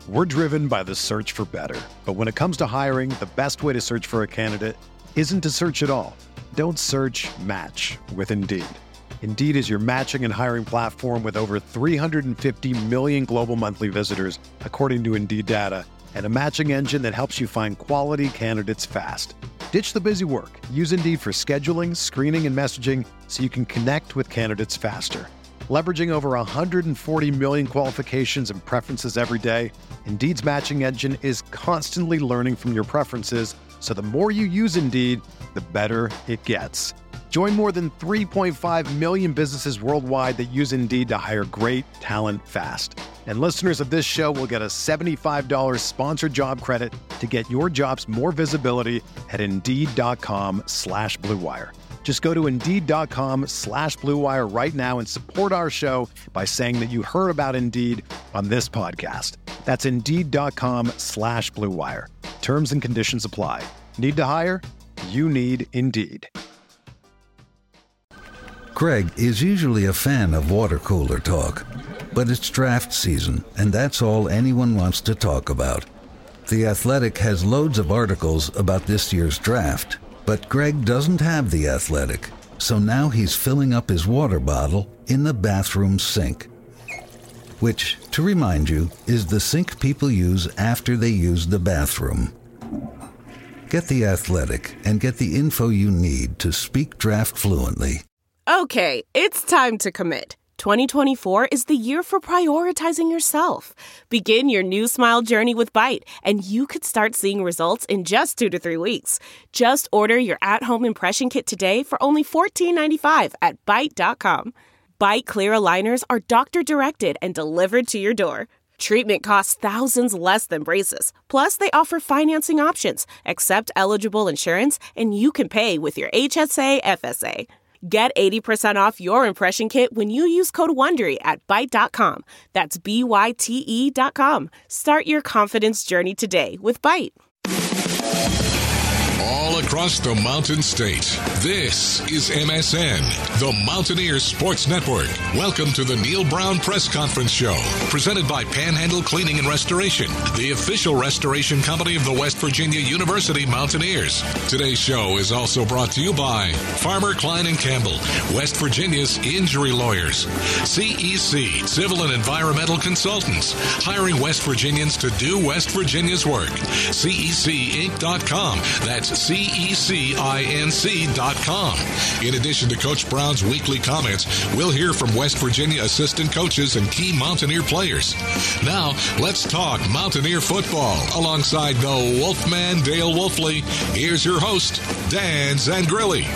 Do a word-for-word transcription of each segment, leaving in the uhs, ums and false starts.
We're driven by the search for better. But when it comes to hiring, the best way to search for a candidate isn't to search at all. Don't search, match with Indeed. Indeed is your matching and hiring platform with over three hundred fifty million global monthly visitors, according to Indeed data, and a matching engine that helps you find quality candidates fast. Ditch the busy work. Use Indeed for scheduling, screening, and messaging so you can connect with candidates faster. Leveraging over one hundred forty million qualifications and preferences every day, Indeed's matching engine is constantly learning from your preferences, so the more you use Indeed, the better it gets. Join more than three point five million businesses worldwide that use Indeed to hire great talent fast. And listeners of this show will get a seventy-five dollars sponsored job credit to get your jobs more visibility at Indeed.com slash Blue Wire. Just go to Indeed.com slash Blue Wire right now and support our show by saying that you heard about Indeed on this podcast. That's Indeed.com slash Blue Wire. Terms and conditions apply. Need to hire? You need Indeed. Greg is usually a fan of water cooler talk, but it's draft season, and that's all anyone wants to talk about. The Athletic has loads of articles about this year's draft, but Greg doesn't have The Athletic, so now he's filling up his water bottle in the bathroom sink, which, to remind you, is the sink people use after they use the bathroom. Get The Athletic and get the info you need to speak draft fluently. Okay, it's time to commit. twenty twenty-four is the year for prioritizing yourself. Begin your new smile journey with Byte, and you could start seeing results in just two to three weeks. Just order your at-home impression kit today for only fourteen ninety-five at Byte dot com. Byte clear aligners are doctor-directed and delivered to your door. Treatment costs thousands less than braces. Plus, they offer financing options, accept eligible insurance, and you can pay with your H S A F S A. Get eighty percent off your impression kit when you use code WONDERY at Byte dot com. That's B Y T E dot com. Start your confidence journey today with Byte. All across the Mountain State, this is M S N, the Mountaineers Sports Network. Welcome to the Neil Brown Press Conference Show, presented by Panhandle Cleaning and Restoration, the official restoration company of the West Virginia University Mountaineers. Today's show is also brought to you by Farmer Klein and Campbell, West Virginia's injury lawyers, C E C, Civil and Environmental Consultants, hiring West Virginians to do West Virginia's work, C E C Inc dot com. That's C E C Inc dot com. In addition to Coach Brown's weekly comments, we'll hear from West Virginia assistant coaches and key Mountaineer players. Now, let's talk Mountaineer football alongside the Wolfman Dale Wolfley. Here's your host, Dan Zangrilli.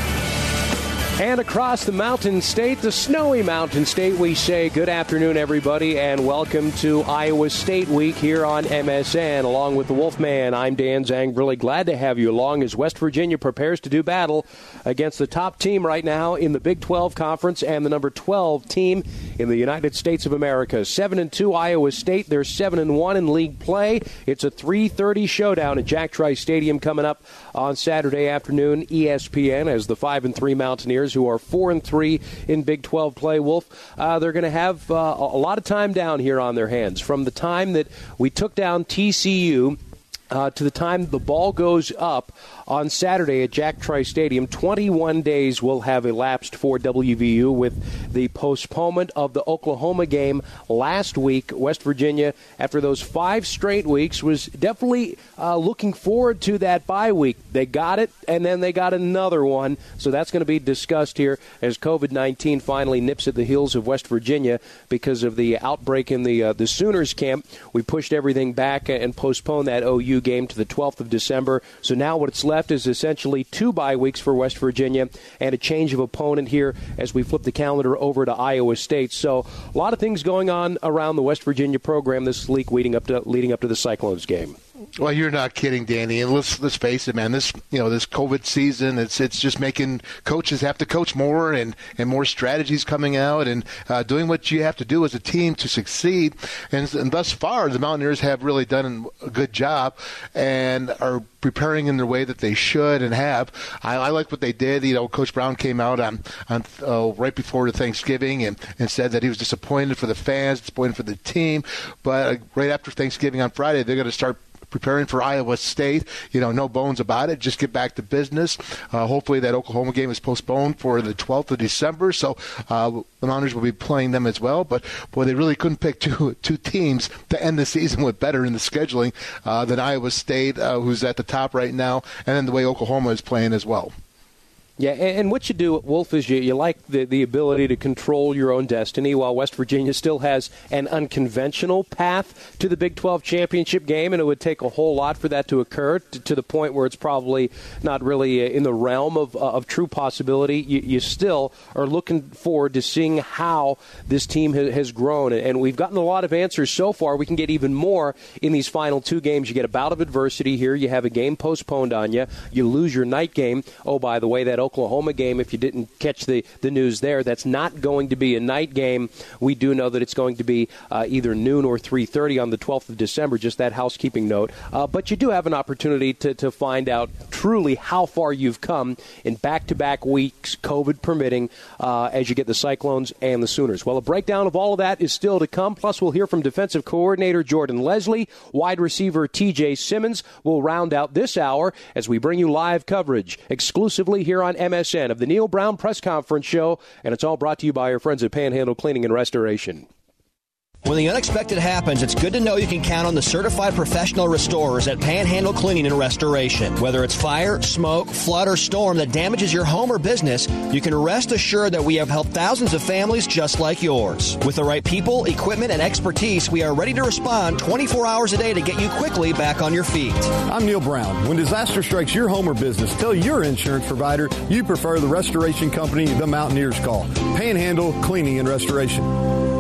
And across the Mountain State, the snowy Mountain State, we say good afternoon, everybody, and welcome to Iowa State Week here on M S N. Along with the Wolfman, I'm Dan Zang. Really glad to have you along as West Virginia prepares to do battle against the top team right now in the Big twelve Conference and the number twelve team in the United States of America. seven and two Iowa State. They're seven and one in league play. It's a three thirty showdown at Jack Trice Stadium coming up on Saturday afternoon, E S P N, as the five and three Mountaineers, who are four and three in Big twelve play, Wolf, uh, they're going to have uh, a lot of time down here on their hands. From the time that we took down T C U uh, to the time the ball goes up on Saturday at Jack Trice Stadium, twenty-one days will have elapsed for W V U with the postponement of the Oklahoma game last week. West Virginia, after those five straight weeks, was definitely uh, looking forward to that bye week. They got it, and then they got another one, so that's going to be discussed here as covid nineteen finally nips at the heels of West Virginia because of the outbreak in the, uh, the Sooners camp. We pushed everything back and postponed that O U game to the twelfth of December, so now what it's left is essentially two bye weeks for West Virginia and a change of opponent here as we flip the calendar over to Iowa State. So a lot of things going on around the West Virginia program this week leading up to leading up to the Cyclones game. Well, you're not kidding, Danny. And let's let's face it, man. This you know this COVID season, it's it's just making coaches have to coach more and, and more strategies coming out and uh, doing what you have to do as a team to succeed. And, and thus far, the Mountaineers have really done a good job and are preparing in the way that they should and have. I, I like what they did. You know, Coach Brown came out on on uh, right before the Thanksgiving and, and said that he was disappointed for the fans, disappointed for the team. But uh, right after Thanksgiving on Friday, they're going to start preparing for Iowa State. You know, no bones about it. Just get back to business. Uh, hopefully that Oklahoma game is postponed for the twelfth of December, so uh, the Mountaineers will be playing them as well. But, boy, they really couldn't pick two two teams to end the season with better in the scheduling uh, than Iowa State, uh, who's at the top right now, and then the way Oklahoma is playing as well. Yeah, and what you do, Wolf, is you, you like the, the ability to control your own destiny, while West Virginia still has an unconventional path to the Big twelve championship game, and it would take a whole lot for that to occur to, to the point where it's probably not really in the realm of, uh, of true possibility. You, you still are looking forward to seeing how this team ha- has grown, and we've gotten a lot of answers so far. We can get even more in these final two games. You get a bout of adversity here. You have a game postponed on you. You lose your night game. Oh, by the way, that Oklahoma game, if you didn't catch the, the news there, that's not going to be a night game. We do know that it's going to be uh, either noon or three thirty on the twelfth of December, just that housekeeping note. Uh, but you do have an opportunity to, to find out truly how far you've come in back-to-back weeks, COVID permitting, uh, as you get the Cyclones and the Sooners. Well, a breakdown of all of that is still to come. Plus, we'll hear from defensive coordinator Jordan Leslie. Wide receiver T J Simmons will round out this hour as we bring you live coverage exclusively here on M S N of the Neil Brown Press Conference Show, and it's all brought to you by our friends at Panhandle Cleaning and Restoration. When the unexpected happens, it's good to know you can count on the certified professional restorers at Panhandle Cleaning and Restoration. Whether it's fire, smoke, flood, or storm that damages your home or business, you can rest assured that we have helped thousands of families just like yours. With the right people, equipment, and expertise, we are ready to respond twenty-four hours a day to get you quickly back on your feet. I'm Neil Brown. When disaster strikes your home or business, tell your insurance provider you prefer the restoration company the Mountaineers call. Panhandle Cleaning and Restoration.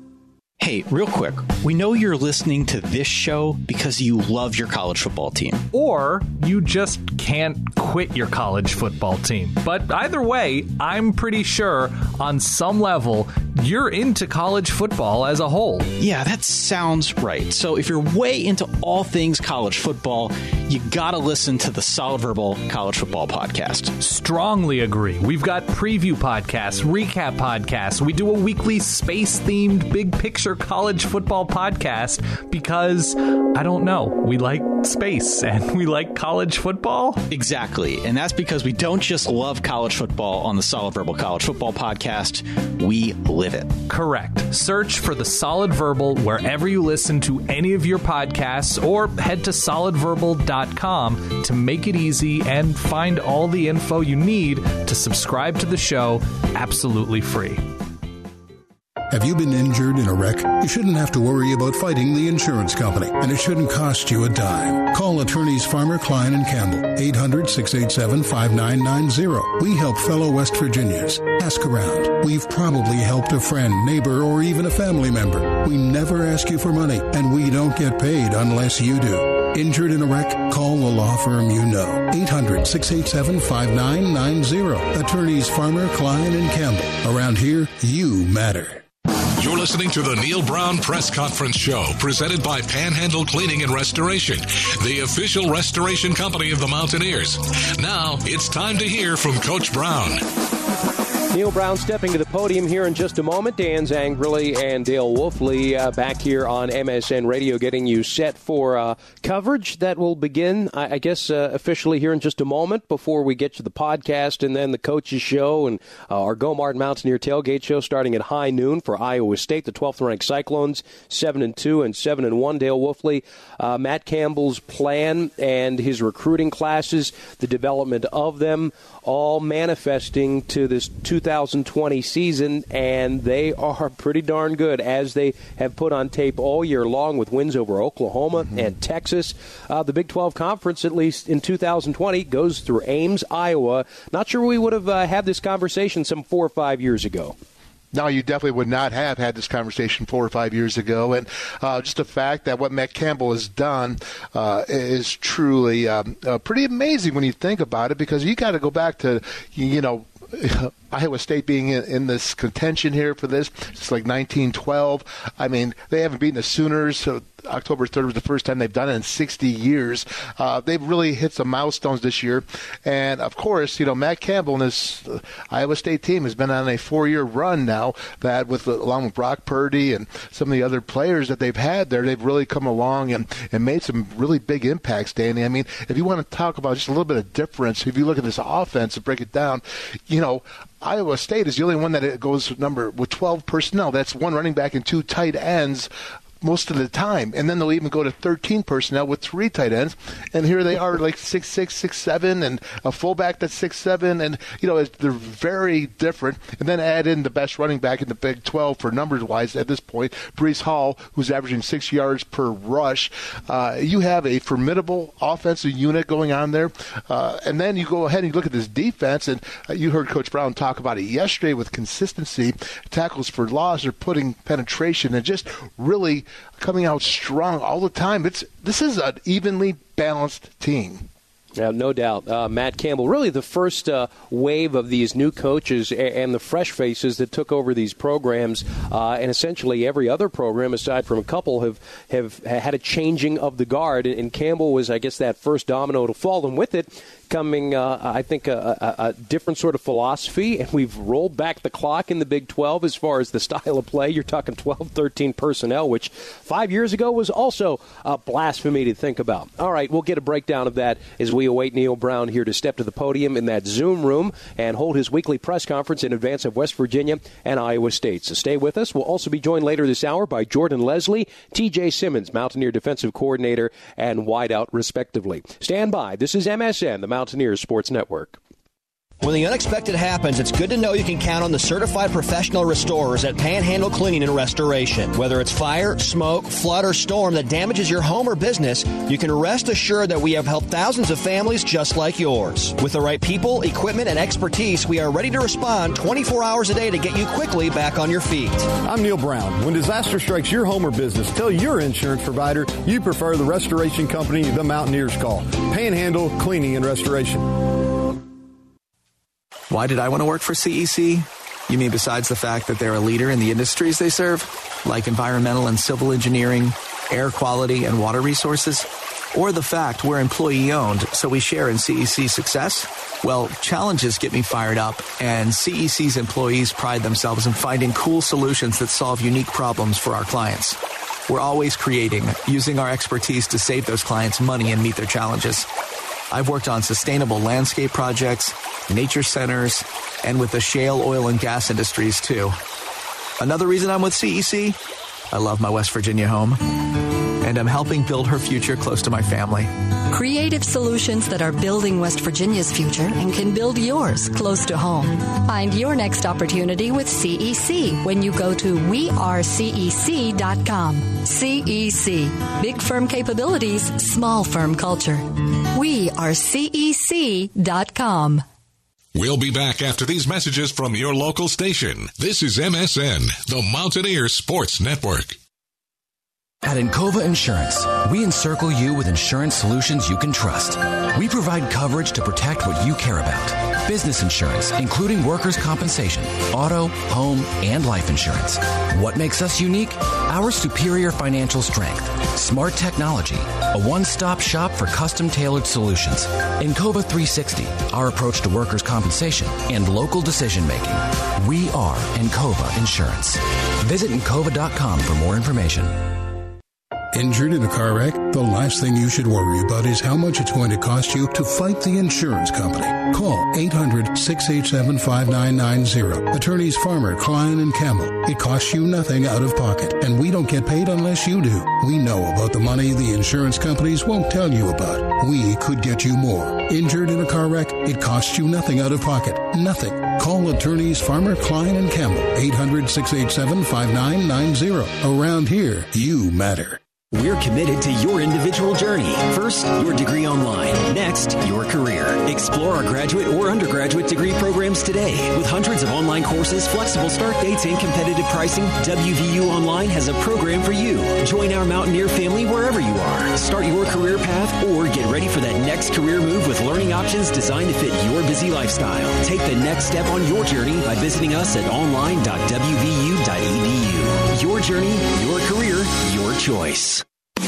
Hey, real quick, we know you're listening to this show because you love your college football team. Or you just can't quit your college football team. But either way, I'm pretty sure on some level you're into college football as a whole. Yeah, that sounds right. So if you're way into all things college football, you gotta listen to the Solid Verbal College Football Podcast. Strongly agree. We've got preview podcasts, recap podcasts. We do a weekly space-themed big picture college football podcast because, I don't know, we like space and we like college football. Exactly. And that's because we don't just love college football on the Solid Verbal College Football Podcast. We live it. Correct. Search for the Solid Verbal wherever you listen to any of your podcasts, or head to solid verbal dot com to make it easy and find all the info you need to subscribe to the show absolutely free. Have you been injured in a wreck? You shouldn't have to worry about fighting the insurance company, and it shouldn't cost you a dime. Call attorneys Farmer, Klein, and Campbell, eight hundred, six eight seven, five nine nine zero. We help fellow West Virginians. Ask around. We've probably helped a friend, neighbor, or even a family member. We never ask you for money, and we don't get paid unless you do. Injured in a wreck? Call the law firm you know. eight hundred, six eight seven, five nine nine zero. Attorneys Farmer, Klein, and Campbell. Around here, you matter. You're listening to the Neil Brown Press Conference Show, presented by Panhandle Cleaning and Restoration, the official restoration company of the Mountaineers. Now, it's time to hear from Coach Brown. Neil Brown stepping to the podium here in just a moment. Dan Zangrili and Dale Wolfley uh, back here on M S N Radio, getting you set for uh, coverage that will begin, I, I guess, uh, officially here in just a moment before we get to the podcast and then the coaches show and uh, our Go Martin Mountaineer tailgate show starting at high noon for Iowa State, the twelfth-ranked Cyclones, seven and two and seven and one. Dale Wolfley, uh, Matt Campbell's plan and his recruiting classes, the development of them, all manifesting to this two thousand twenty season, and they are pretty darn good, as they have put on tape all year long with wins over Oklahoma mm-hmm. and Texas. Uh, the Big twelve Conference, at least in two thousand twenty, goes through Ames, Iowa. Not sure we would have uh, had this conversation some four or five years ago. No, you definitely would not have had this conversation four or five years ago. And uh, just the fact that what Matt Campbell has done uh, is truly um, uh, pretty amazing when you think about it, because you got to go back to, you know, Iowa State being in, in this contention here for this. It's like nineteen twelve. I mean, they haven't beaten the Sooners. So October third was the first time they've done it in sixty years. Uh, they've really hit some milestones this year. And, of course, you know, Matt Campbell and his uh, Iowa State team has been on a four-year run now that, with along with Brock Purdy and some of the other players that they've had there, they've really come along and, and made some really big impacts, Danny. I mean, if you want to talk about just a little bit of difference, if you look at this offense and break it down, you know, Iowa State is the only one that goes number with twelve personnel. That's one running back and two tight ends most of the time. And then they'll even go to thirteen personnel with three tight ends. And here they are like six six, six seven, and a fullback that's six seven. And, you know, they're very different. And then add in the best running back in the Big twelve for numbers-wise at this point, Breece Hall, who's averaging six yards per rush. Uh, you have a formidable offensive unit going on there. Uh, and then you go ahead and you look at this defense, and uh, you heard Coach Brown talk about it yesterday with consistency. Tackles for loss are putting penetration and just really coming out strong all the time. It's this is an evenly balanced team. Yeah, no doubt. Uh, Matt Campbell, really the first uh, wave of these new coaches and the fresh faces that took over these programs, uh, and essentially every other program, aside from a couple, have, have had a changing of the guard. And Campbell was, I guess, that first domino to fall. And with it, coming, uh, I think, a, a, a different sort of philosophy, and we've rolled back the clock in the Big twelve as far as the style of play. You're talking twelve, thirteen personnel, which five years ago was also a blasphemy to think about. All right, we'll get a breakdown of that as we await Neil Brown here to step to the podium in that Zoom room and hold his weekly press conference in advance of West Virginia and Iowa State. So stay with us. We'll also be joined later this hour by Jordan Leslie, T J Simmons, Mountaineer defensive coordinator and wideout, respectively. Stand by. This is M S N, the Mountaineers Sports Network. When the unexpected happens, it's good to know you can count on the certified professional restorers at Panhandle Cleaning and Restoration. Whether it's fire, smoke, flood, or storm that damages your home or business, you can rest assured that we have helped thousands of families just like yours. With the right people, equipment, and expertise, we are ready to respond twenty-four hours a day to get you quickly back on your feet. I'm Neil Brown. When disaster strikes your home or business, tell your insurance provider you prefer the restoration company the Mountaineers call. Panhandle Cleaning and Restoration. Why did I want to work for C E C? You mean besides the fact that they're a leader in the industries they serve, like environmental and civil engineering, air quality, and water resources? Or the fact we're employee-owned, so we share in C E C's success? Well, challenges get me fired up, and C E C's employees pride themselves in finding cool solutions that solve unique problems for our clients. We're always creating, using our expertise to save those clients money and meet their challenges. I've worked on sustainable landscape projects, nature centers, and with the shale oil and gas industries, too. Another reason I'm with C E C? I love my West Virginia home, and I'm helping build her future close to my family. Creative solutions that are building West Virginia's future and can build yours close to home. Find your next opportunity with C E C when you go to we are C E C dot com. C E C. Big firm capabilities, small firm culture. we are C E C dot com. We'll be back after these messages from your local station. This is M S N, the Mountaineer Sports Network. At Encova Insurance, we encircle you with insurance solutions you can trust. We provide coverage to protect what you care about. Business insurance, including workers' compensation, auto, home, and life insurance. What makes us unique? Our superior financial strength, smart technology, a one-stop shop for custom-tailored solutions, Encova three sixty, our approach to workers' compensation, and local decision-making. We are Encova Insurance. Visit Encova dot com for more information. Injured in a car wreck? The last thing you should worry about is how much it's going to cost you to fight the insurance company. Call eight hundred, six eight seven, five nine nine zero. Attorneys Farmer, Klein, and Campbell. It costs you nothing out of pocket, and we don't get paid unless you do. We know about the money the insurance companies won't tell you about. We could get you more. Injured in a car wreck? It costs you nothing out of pocket. Nothing. Call Attorneys Farmer, Klein, and Campbell. eight hundred, six eight seven, five nine nine zero. Around here, you matter. We're committed to your individual journey. First, your degree online. Next, your career. Explore our graduate or undergraduate degree programs today. With hundreds of online courses, flexible start dates, and competitive pricing, W V U Online has a program for you. Join our Mountaineer family wherever you are. Start your career path or get ready for that next career move with learning options designed to fit your busy lifestyle. Take the next step on your journey by visiting us at online dot w v u dot e d u. Your journey, your career, your choice.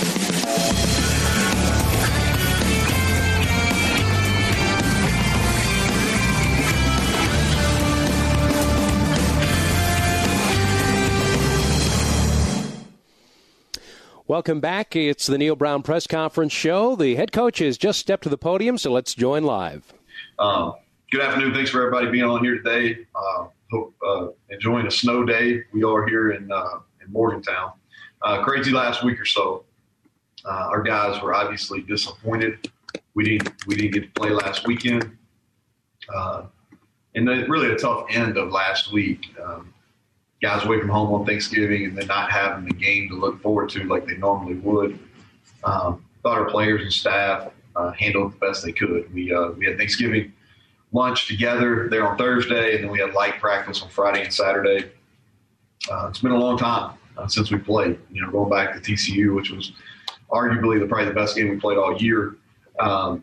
Welcome back. It's the Neil Brown Press Conference show. The head coach has just stepped to the podium, so let's join live. Um, good afternoon. Thanks for everybody being on here today. Uh, hope uh, enjoying a snow day. We are here in uh, in Morgantown. Uh, crazy last week or so. Uh, our guys were obviously disappointed. We didn't we didn't get to play last weekend, uh, and then really a tough end of last week. Um, guys away from home on Thanksgiving and then not having the game to look forward to like they normally would. Um, thought our players and staff uh, handled it the best they could. We uh, we had Thanksgiving lunch together there on Thursday, and then we had light practice on Friday and Saturday. Uh, it's been a long time uh, since we played. You know, going back to T C U, which was arguably the probably the best game we played all year. Um,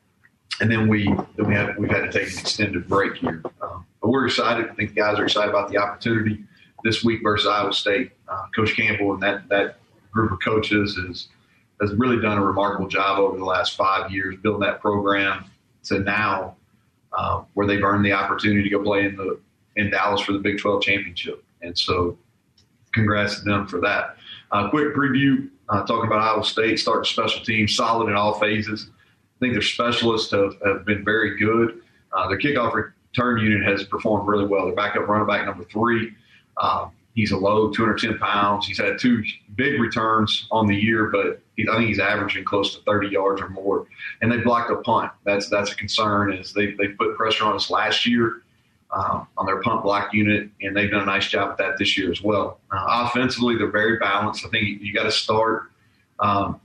and then we then we had we've had to take an extended break here. Um, but we're excited. I think the guys are excited about the opportunity this week versus Iowa State. Uh, Coach Campbell and that that group of coaches is, has really done a remarkable job over the last five years building that program to now uh, where they've earned the opportunity to go play in the in Dallas for the Big twelve championship. And so congrats to them for that. Uh, quick preview, uh, talking about Iowa State, starting special teams, solid in all phases. I think their specialists have, have been very good. Uh, their kickoff return unit has performed really well. Their backup running back number three, Um, he's a low, two hundred ten pounds. He's had two big returns on the year, but he, I think he's averaging close to thirty yards or more. And they blocked a punt. That's that's a concern. Is they they put pressure on us last year um, on their punt block unit, and they've done a nice job at that this year as well. Uh, offensively, they're very balanced. I think you, you got to start um,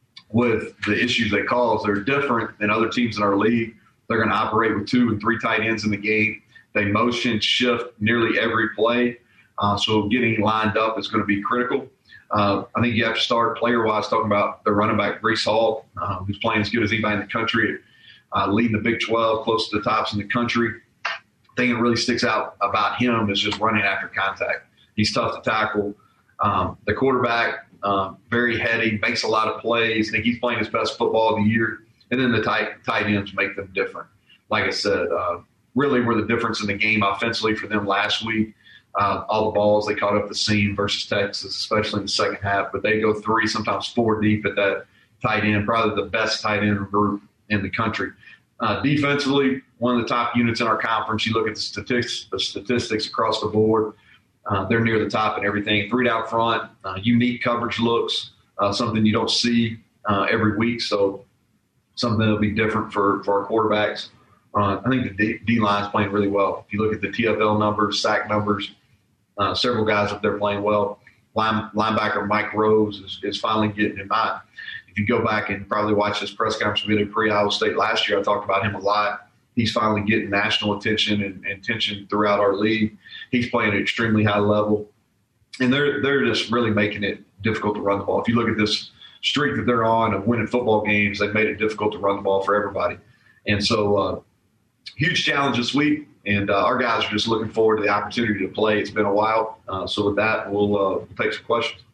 with the issues they cause. They're different than other teams in our league. They're going to operate with two and three tight ends in the game. They motion shift nearly every play. Uh, so getting lined up is going to be critical. Uh, I think you have to start player-wise talking about the running back, Breece Hall, uh, who's playing as good as anybody in the country, uh, leading the Big twelve, close to the tops in the country. The thing that really sticks out about him is just running after contact. He's tough to tackle. Um, the quarterback, um, very heady, makes a lot of plays. I think he's playing his best football of the year. And then the tight, tight ends make them different. Like I said, uh, really were the difference in the game offensively for them last week. Uh, all the balls they caught up the seam versus Texas, especially in the second half. But they go three, sometimes four deep at that tight end, probably the best tight end group in the country. Uh, defensively, one of the top units in our conference. You look at the statistics, the statistics across the board. Uh, they're near the top in everything. Three down front, uh, unique coverage looks, uh, something you don't see uh, every week. So something that'll be different for, for our quarterbacks. Uh, I think the D, D line's playing really well. If you look at the T F L numbers, sack numbers, Uh, several guys up there playing well. Line, linebacker Mike Rose is, is finally getting him out. If you go back and probably watch this press conference video pre-Iowa State last year, I talked about him a lot. He's finally getting national attention and, and attention throughout our league. He's playing at an extremely high level. And they're they're just really making it difficult to run the ball. If you look at this streak that they're on of winning football games, they've made it difficult to run the ball for everybody. And so uh, huge challenge this week. And uh, our guys are just looking forward to the opportunity to play. It's been a while. Uh, so with that, we'll, uh, we'll take some questions.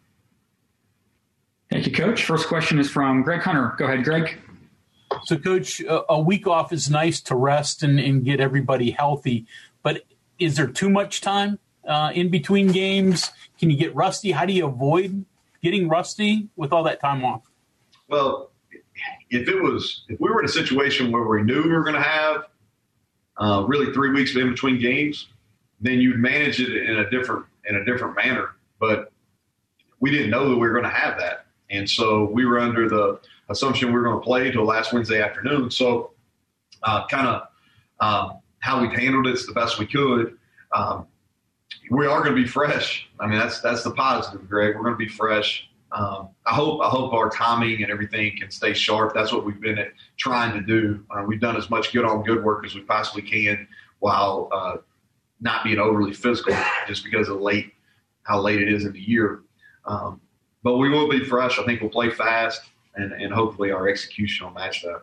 Thank you, Coach. First question is from Greg Hunter. Go ahead, Greg. So, Coach, a week off is nice to rest and, and get everybody healthy. But is there too much time uh, in between games? Can you get rusty? How do you avoid getting rusty with all that time off? Well, if it was, if we were in a situation where we knew we were going to have Uh, really three weeks in between games, then you'd manage it in a different in a different manner. But we didn't know that we were going to have that. And so we were under the assumption we were going to play until last Wednesday afternoon. So uh, kind of um, how we've handled it is the best we could. Um, we are going to be fresh. I mean, that's that's the positive, Greg. We're going to be fresh. Um, I hope I hope our timing and everything can stay sharp. That's what we've been trying to do. Uh, we've done as much good on good work as we possibly can while uh, not being overly physical, just because of late how late it is in the year. Um, but we will be fresh. I think we'll play fast, and, and hopefully our execution will match that.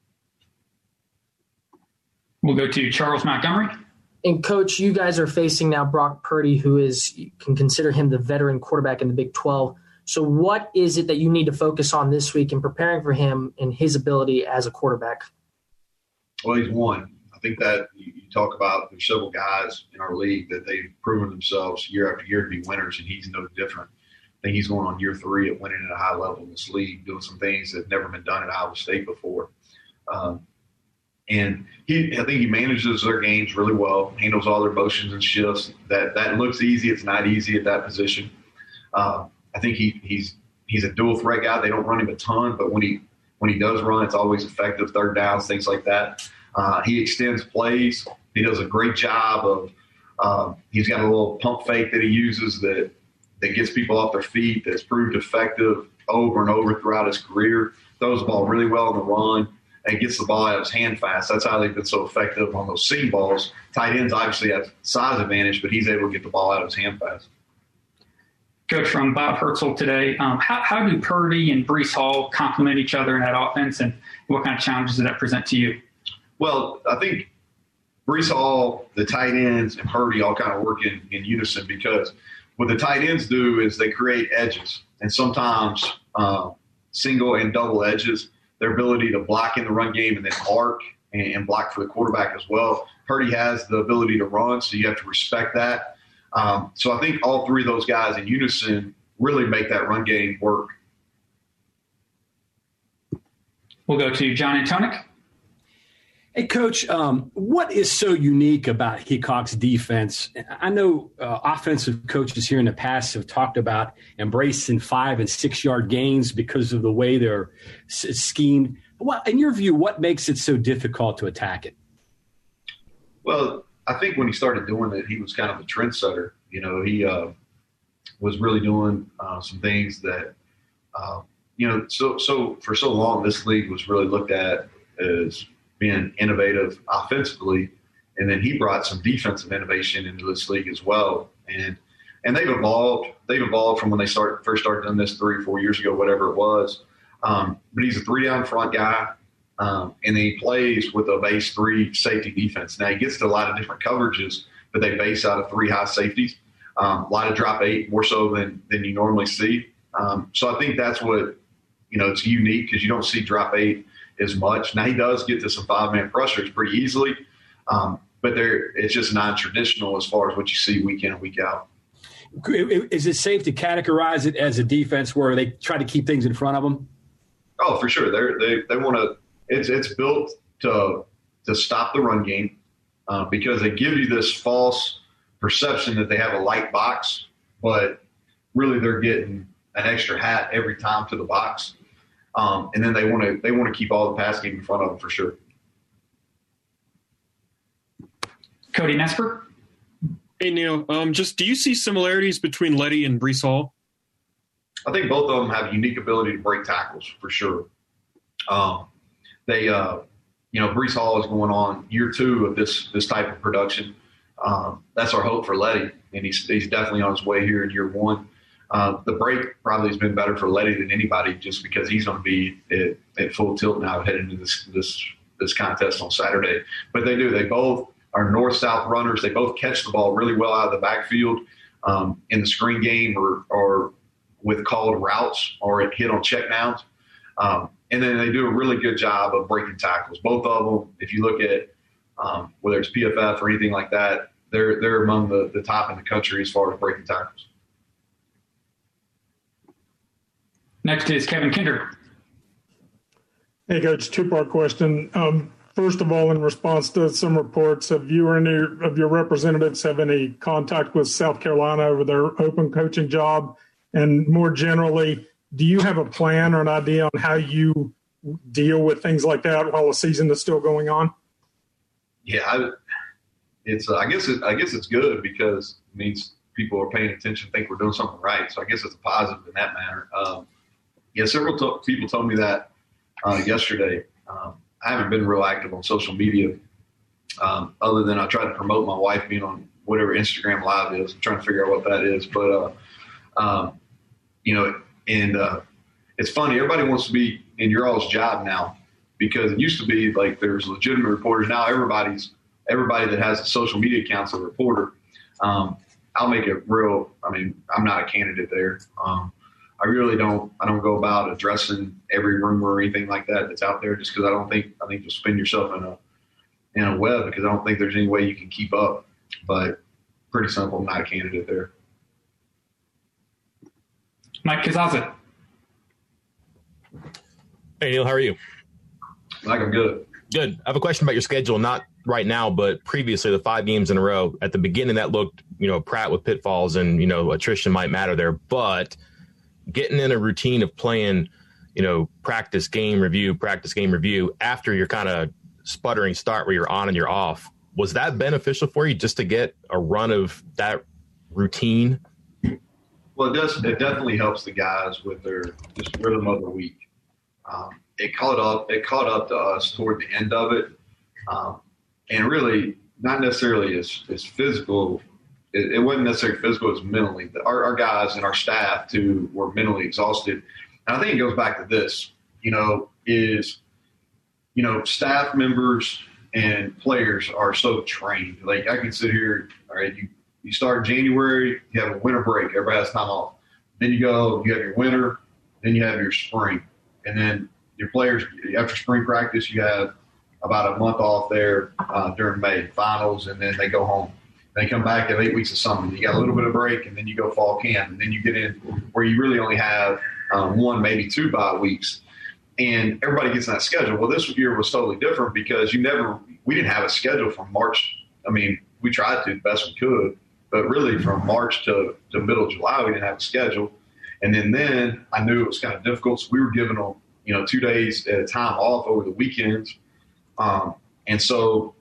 We'll go to Charles Montgomery. And, Coach, you guys are facing now Brock Purdy, who is, you can consider him the veteran quarterback in the Big twelve. So what is it that you need to focus on this week in preparing for him and his ability as a quarterback? Well, he's one. I think that you, you talk about there's several guys in our league that they've proven themselves year after year to be winners, and he's no different. I think he's going on year three at winning at a high level in this league, doing some things that have never been done at Iowa State before. Um, and he, I think he manages their games really well, handles all their motions and shifts. That that looks easy. It's not easy at that position. Uh, I think he he's he's a dual threat guy. They don't run him a ton, but when he when he does run, it's always effective, third downs, things like that. Uh, he extends plays. He does a great job of uh, he's got a little pump fake that he uses that that gets people off their feet, that's proved effective over and over throughout his career. Throws the ball really well on the run and gets the ball out of his hand fast. That's how they've been so effective on those seam balls. Tight ends obviously have size advantage, but he's able to get the ball out of his hand fast. Coach, from Bob Herzl today, um, how, how do Purdy and Breece Hall complement each other in that offense, and what kind of challenges does that present to you? Well, I think Breece Hall, the tight ends, and Purdy all kind of work in, in unison, because what the tight ends do is they create edges, and sometimes uh, single and double edges, their ability to block in the run game and then arc and, and block for the quarterback as well. Purdy has the ability to run, so you have to respect that. Um, so I think all three of those guys in unison really make that run game work. We'll go to John Antonik. Hey, Coach, um, what is so unique about Hickok's defense? I know uh, offensive coaches here in the past have talked about embracing five and six yard gains because of the way they're s- schemed. Well, in your view, what makes it so difficult to attack it? Well, I think when he started doing it, he was kind of a trendsetter. You know, he uh, was really doing uh, some things that, uh, you know, so so for so long, this league was really looked at as being innovative offensively, and then he brought some defensive innovation into this league as well. And and they've evolved. They've evolved from when they start first started doing this three or four years ago, whatever it was. Um, but he's a three down front guy. Um, and then he plays with a base three safety defense. Now, he gets to a lot of different coverages, but they base out of three high safeties, um, a lot of drop eight, more so than, than you normally see. Um, so I think that's what, you know, it's unique because you don't see drop eight as much. Now, he does get to some five-man pressures pretty easily, um, but they're, it's just non-traditional as far as what you see week in and week out. Is it safe to categorize it as a defense where they try to keep things in front of them? Oh, for sure. They're, they they want to – It's it's built to to stop the run game uh, because they give you this false perception that they have a light box, but really they're getting an extra hat every time to the box, um, and then they want to they want to keep all the pass game in front of them for sure. Cody Nesper. Hey Neil, um, just do you see similarities between Letty and Breece Hall? I think both of them have a unique ability to break tackles for sure. Um, They, uh, you know, Breece Hall is going on year two of this this type of production. Um, that's our hope for Letty, and he's he's definitely on his way here in year one. Uh, the break probably has been better for Letty than anybody, just because he's going to be at, at full tilt now heading into this this this contest on Saturday. But they do. They both are north-south runners. They both catch the ball really well out of the backfield um, in the screen game or or with called routes or hit on check downs. Um, And then they do a really good job of breaking tackles. Both of them, if you look at um, whether it's P F F or anything like that, they're they're among the, the top in the country as far as breaking tackles. Next is Kevin Kinder. Hey, Coach, two-part question. Um, first of all, in response to some reports, have you or any of your representatives have any contact with South Carolina over their open coaching job? And more generally, do you have a plan or an idea on how you deal with things like that while the season is still going on? Yeah, I, it's. Uh, I guess. It, I guess it's good because it means people are paying attention, think we're doing something right. So I guess it's a positive in that manner. Um, yeah, several to- people told me that uh, yesterday. Um, I haven't been real active on social media um, other than I try to promote my wife being on whatever Instagram Live is. I'm trying to figure out what that is. But, uh, um, you know, and uh, it's funny. Everybody wants to be in your all's job now because it used to be like there's legitimate reporters. Now everybody's everybody that has a social media account's a reporter. Um, I'll make it real. I mean, I'm not a candidate there. Um, I really don't. I don't go about addressing every rumor or anything like that that's out there, just because I don't think. I think you'll spin yourself in a in a web because I don't think there's any way you can keep up. But pretty simple. I'm not a candidate there. Mike Kazazit. Hey Neil, how are you? Mike, I'm good. Good. I have a question about your schedule. Not right now, but previously, the five games in a row. At the beginning, that looked, you know, Pratt with pitfalls and, you know, attrition might matter there, but getting in a routine of playing, you know, practice, game, review, practice, game, review, after your kind of sputtering start where you're on and you're off, was that beneficial for you just to get a run of that routine? Well, it does. It definitely helps the guys with their just rhythm of the week. Um, it caught up. It caught up to us toward the end of it, um, and really not necessarily as, as physical. It, it wasn't necessarily physical as mentally. Our, our guys and our staff too were mentally exhausted, and I think it goes back to this. You know, is you know staff members and players are so trained. Like I can sit here. All right, you you start in January, you have a winter break. Everybody has time off. Then you go. You have your winter. Then you have your spring. And then your players, after spring practice, you have about a month off there uh, during May finals, and then they go home. They come back, they have eight weeks of summer. You got a little bit of break, and then you go fall camp, and then you get in where you really only have um, one, maybe two bye weeks. And everybody gets in that schedule. Well, this year was totally different because you never – we didn't have a schedule from March. I mean, we tried to the best we could, but really from March to, to middle of July, we didn't have a schedule. And then, then I knew it was kind of difficult, so we were giving them, you know, two days at a time off over the weekends. Um, and so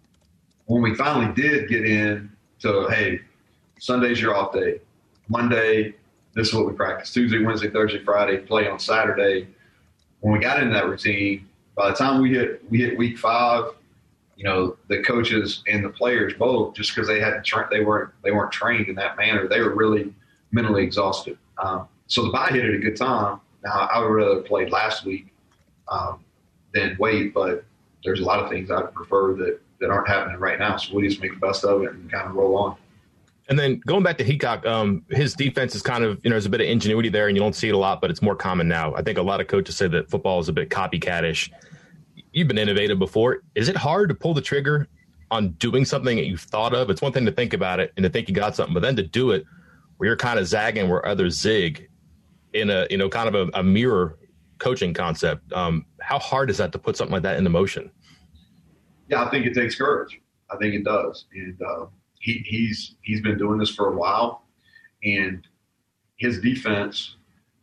when we finally did get in to, hey, Sunday's your off day. Monday, this is what we practice. Tuesday, Wednesday, Thursday, Friday, play on Saturday. When we got into that routine, by the time we hit we hit week five, you know, the coaches and the players both, just because they hadn't tra- they weren't they weren't trained in that manner, they were really mentally exhausted. Um, so the bye hit at a good time. Now, I would rather played last week um, than wait, but there's a lot of things I prefer that, that aren't happening right now. So we just make the best of it and kind of roll on. And then going back to Heacock, um, his defense is kind of, you know, there's a bit of ingenuity there, and you don't see it a lot, but it's more common now. I think a lot of coaches say that football is a bit copycat-ish. You've been innovative before. Is it hard to pull the trigger on doing something that you've thought of? It's one thing to think about it and to think you got something, but then to do it where you're kind of zagging where others zig in a, you know, kind of a, a mirror coaching concept. Um, how hard is that to put something like that into motion? Yeah, I think it takes courage. I think it does. And uh, he, he's he's been doing this for a while, and his defense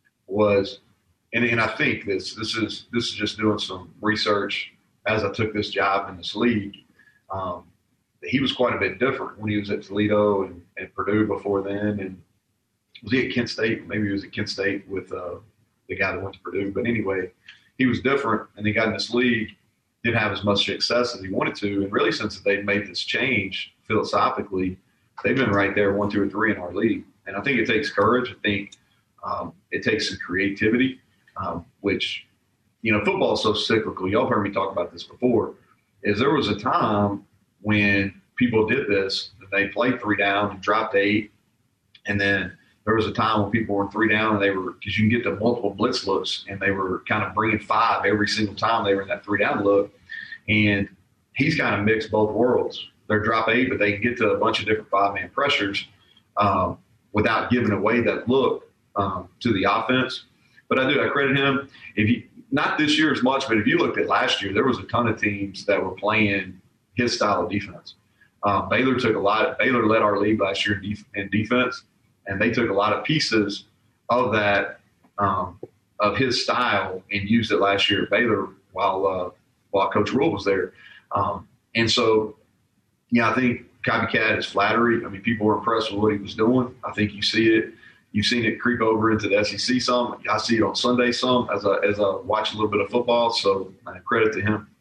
was, and, and I think this this is this is just doing some research as I took this job in this league. Um, he was quite a bit different when he was at Toledo and, and Purdue before then, and was he at Kent State? Maybe he was at Kent State with uh, the guy that went to Purdue. But anyway, he was different, and he got in this league, didn't have as much success as he wanted to. And really, since they've made this change philosophically, they've been right there, one, two, or three in our league. And I think it takes courage. I think um, it takes some creativity, um, which, you know, football is so cyclical. Y'all heard me talk about this before, is there was a time when people did this, that they played three down and dropped eight, and then there was a time when people were three down and they were, because you can get to multiple blitz looks, and they were kind of bringing five every single time they were in that three down look. And he's kind of mixed both worlds. They're drop eight, but they can get to a bunch of different five man pressures um, without giving away that look um, to the offense. But I do, I credit him. If you, not this year as much, but if you looked at last year, there was a ton of teams that were playing his style of defense. Uh, Baylor took a lot. Baylor led our league last year in, def- in defense. And they took a lot of pieces of that, um, of his style, and used it last year at Baylor while uh, while Coach Rule was there. Um, and so, yeah, I think copycat is flattery. I mean, people were impressed with what he was doing. I think you see it. You've seen it creep over into the S E C some. I see it on Sunday some as I, as I watch a little bit of football. So uh, credit to him.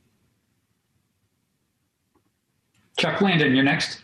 Chuck Landon, you're next.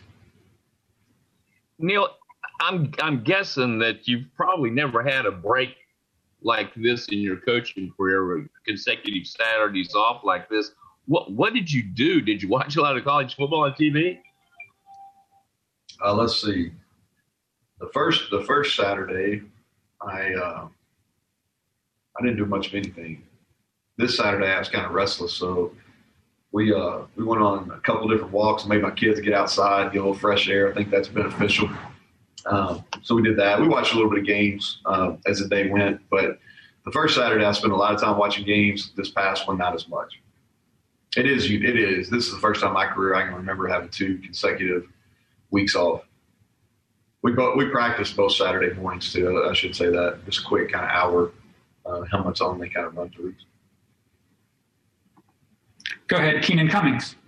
Neil, I'm I'm guessing that you've probably never had a break like this in your coaching career, with consecutive Saturdays off like this. What what did you do? Did you watch a lot of college football on T V? Uh, let's see. The first the first Saturday, I uh, I didn't do much of anything. This Saturday I was kind of restless, so we uh, we went on a couple different walks and made my kids get outside, get a little fresh air. I think that's beneficial. Um, so we did that. We watched a little bit of games uh, as the day went, but the first Saturday I spent a lot of time watching games. This past one, not as much. It is. It is. This is the first time in my career I can remember having two consecutive weeks off. We both, we practiced both Saturday mornings too. I should say that. Just a quick kind of hour, uh, helmets on, they kind of run through. Go ahead, Keenan Cummings.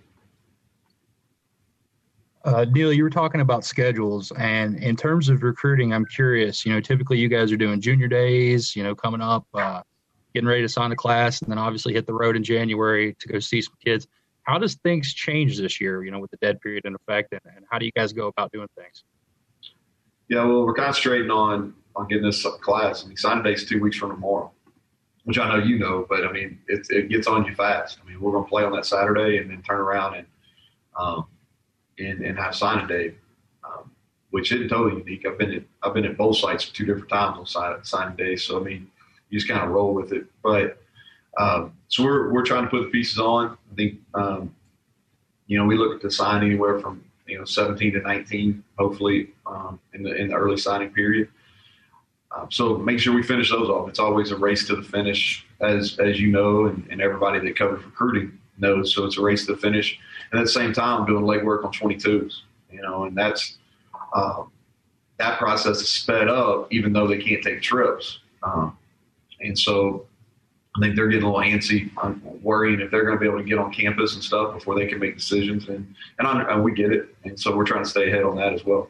Uh, Neil, you were talking about schedules, and in terms of recruiting, I'm curious, you know, typically you guys are doing junior days, you know, coming up, uh, getting ready to sign a class, and then obviously hit the road in January to go see some kids. How does things change this year, you know, with the dead period in effect, and, and how do you guys go about doing things? Yeah, well, we're concentrating on, on getting this class. I mean, signing day is two weeks from tomorrow, which I know you know, but, I mean, it, it gets on you fast. I mean, we're going to play on that Saturday and then turn around and um, and, and have signing day, um, which isn't totally unique. I've been at I've been at both sites two different times on signing, signing day, so, I mean, you just kind of roll with it. But um, so we're we're trying to put the pieces on. I think, um, you know, we look at the sign anywhere from, you know, seventeen to nineteen, hopefully, um, in the in the early signing period. Um, so make sure we finish those off. It's always a race to the finish, as as you know, and, and everybody that covers recruiting knows. So it's a race to the finish. And at the same time, doing legwork on twenty-twos, you know, and that's um, that process is sped up, even though they can't take trips. Um, and so I think they're getting a little antsy, on worrying if they're going to be able to get on campus and stuff before they can make decisions. And and, I, and we get it. And so we're trying to stay ahead on that as well.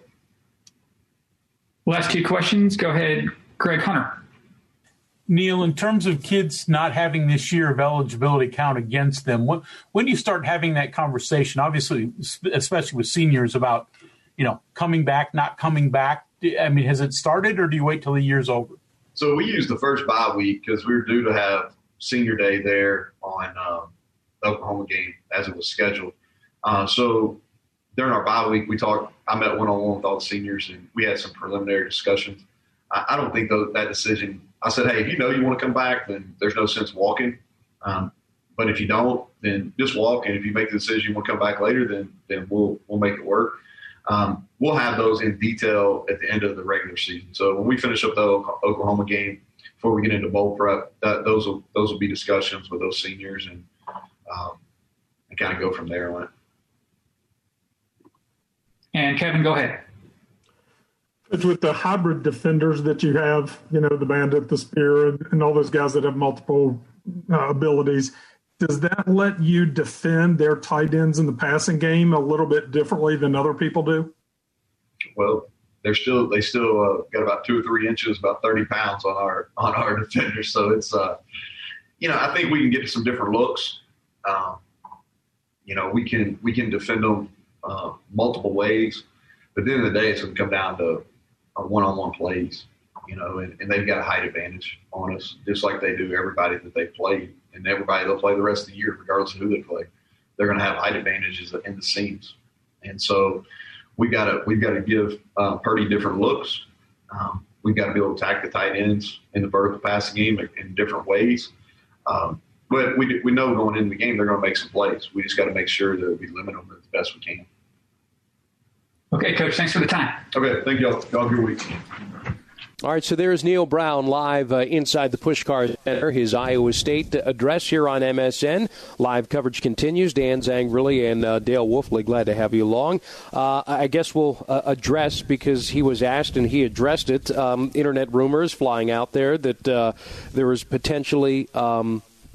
Last two questions. Go ahead, Greg Hunter. Neil, in terms of kids not having this year of eligibility count against them, when, when do you start having that conversation, obviously, especially with seniors, about, you know, coming back, not coming back? I mean, has it started, or do you wait till the year's over? So we used the first bye week because we were due to have senior day there on um, the Oklahoma game as it was scheduled. Uh, so during our bye week, we talked. I met one-on-one with all the seniors, and we had some preliminary discussions. I, I don't think those, that decision – I said, hey, if you know you want to come back, then there's no sense walking. Um, but if you don't, then just walk. And if you make the decision you want to come back later, then then we'll we'll make it work. Um, we'll have those in detail at the end of the regular season. So when we finish up the Oklahoma game, before we get into bowl prep, that, those will those will be discussions with those seniors, and um, and kind of go from there on it. And Kevin, go ahead. It's with the hybrid defenders that you have, you know, the Bandit, the Spear, and, and all those guys that have multiple uh, abilities. Does that let you defend their tight ends in the passing game a little bit differently than other people do? Well, they're still they still uh, got about two or three inches, about thirty pounds on our on our defenders. So it's uh, you know, I think we can get some different looks. Um, you know, we can we can defend them uh, multiple ways, but at the end of the day, it's going to come down to uh, one-on-one plays. You know, and, and they've got a height advantage on us, just like they do everybody that they play, and everybody they'll play the rest of the year, regardless of who they play. They're going to have height advantages in the seams, and so we got to we've got to give uh, Purdy different looks. Um, we've got to be able to attack the tight ends in the vertical passing game in, in different ways. Um, but we we know going into the game they're going to make some plays. We just got to make sure that we limit them as best we can. Okay, Coach. Thanks for the time. Okay, thank y'all. Y'all have a good week. All right, so there's Neil Brown live uh, inside the Pushcart Center, his Iowa State address here on M S N. Live coverage continues. Dan Zangrilli and uh, Dale Wolfley, glad to have you along. Uh, I guess we'll uh, address, because he was asked and he addressed it, um, internet rumors flying out there that uh, there was potentially um,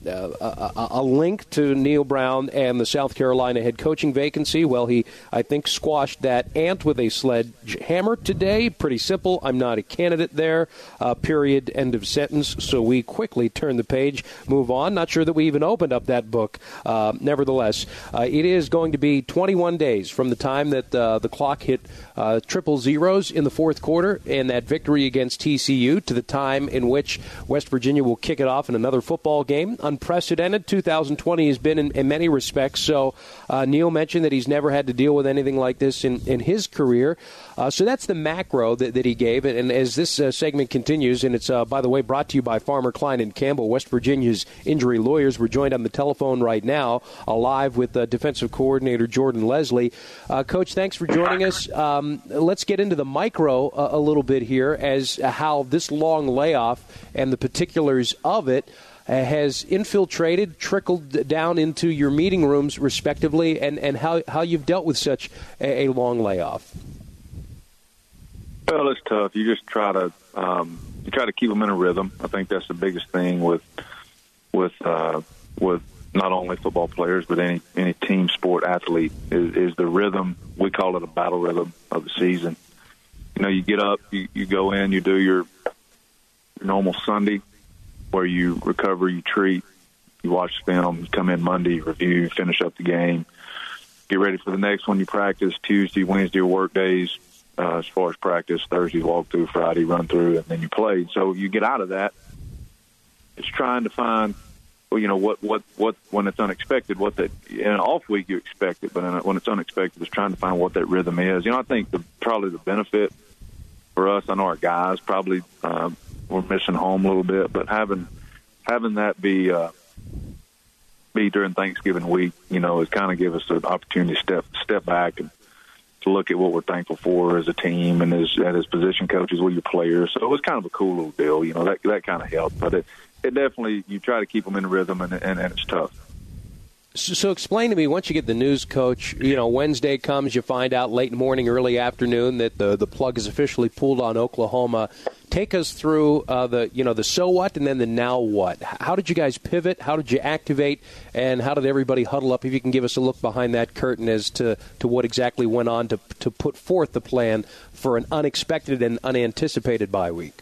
a, a link to Neal Brown and the South Carolina head coaching vacancy. Well, he, I think, squashed that ant with a sledgehammer today. Pretty simple. I'm not a candidate there. Uh, period. End of sentence. So we quickly turn the page, move on. Not sure that we even opened up that book. Uh, nevertheless, uh, it is going to be twenty-one days from the time that uh, the clock hit uh, triple zeros in the fourth quarter and that victory against T C U to the time in which West Virginia will kick it off in another football game. Unprecedented. two thousand twenty has been in, in many respects. So uh, Neal mentioned that he's never had to deal with anything like this in, in his career. Uh, so that's the macro that, that he gave. And as this uh, segment continues, and it's, uh, by the way, brought to you by Farmer, Klein and Campbell, West Virginia's injury lawyers. We're joined on the telephone right now, uh, live with uh, defensive coordinator Jordan Leslie. Uh, Coach, thanks for joining us. Um, let's get into the micro uh, a little bit here as uh, how this long layoff and the particulars of it uh, has infiltrated, trickled down into your meeting rooms, respectively, and, and how, how you've dealt with such a, a long layoff. Well, it's tough. You just try to um, you try to keep them in a rhythm. I think that's the biggest thing with with uh, with not only football players but any any team sport athlete is, is the rhythm. We call it a battle rhythm of the season. You know, you get up, you, you go in, you do your, your normal Sunday where you recover, you treat, you watch film, you come in Monday, review, finish up the game, get ready for the next one. You practice Tuesday, Wednesday are work days. Uh, as far as practice, Thursday walk through, Friday run through, and then you played. So you get out of that. It's trying to find, well, you know, what, what, what when it's unexpected, what that in an off week you expect it, but in a, when it's unexpected, it's trying to find what that rhythm is. You know, I think the, probably the benefit for us, I know our guys probably uh, we're missing home a little bit, but having having that be uh, be during Thanksgiving week, you know, it kind of give us an opportunity to step step back and to look at what we're thankful for as a team and as, as position coaches with your players. So it was kind of a cool little deal, you know, that that kind of helped. But it, it definitely, you try to keep them in rhythm, and, and, and it's tough. So, so explain to me, once you get the news, Coach, you know, Wednesday comes, you find out late morning, early afternoon that the, the plug is officially pulled on Oklahoma. Take us through uh, the, you know, the so what and then the now what. How did you guys pivot? How did you activate? And how did everybody huddle up? If you can give us a look behind that curtain as to, to what exactly went on to, to put forth the plan for an unexpected and unanticipated bye week.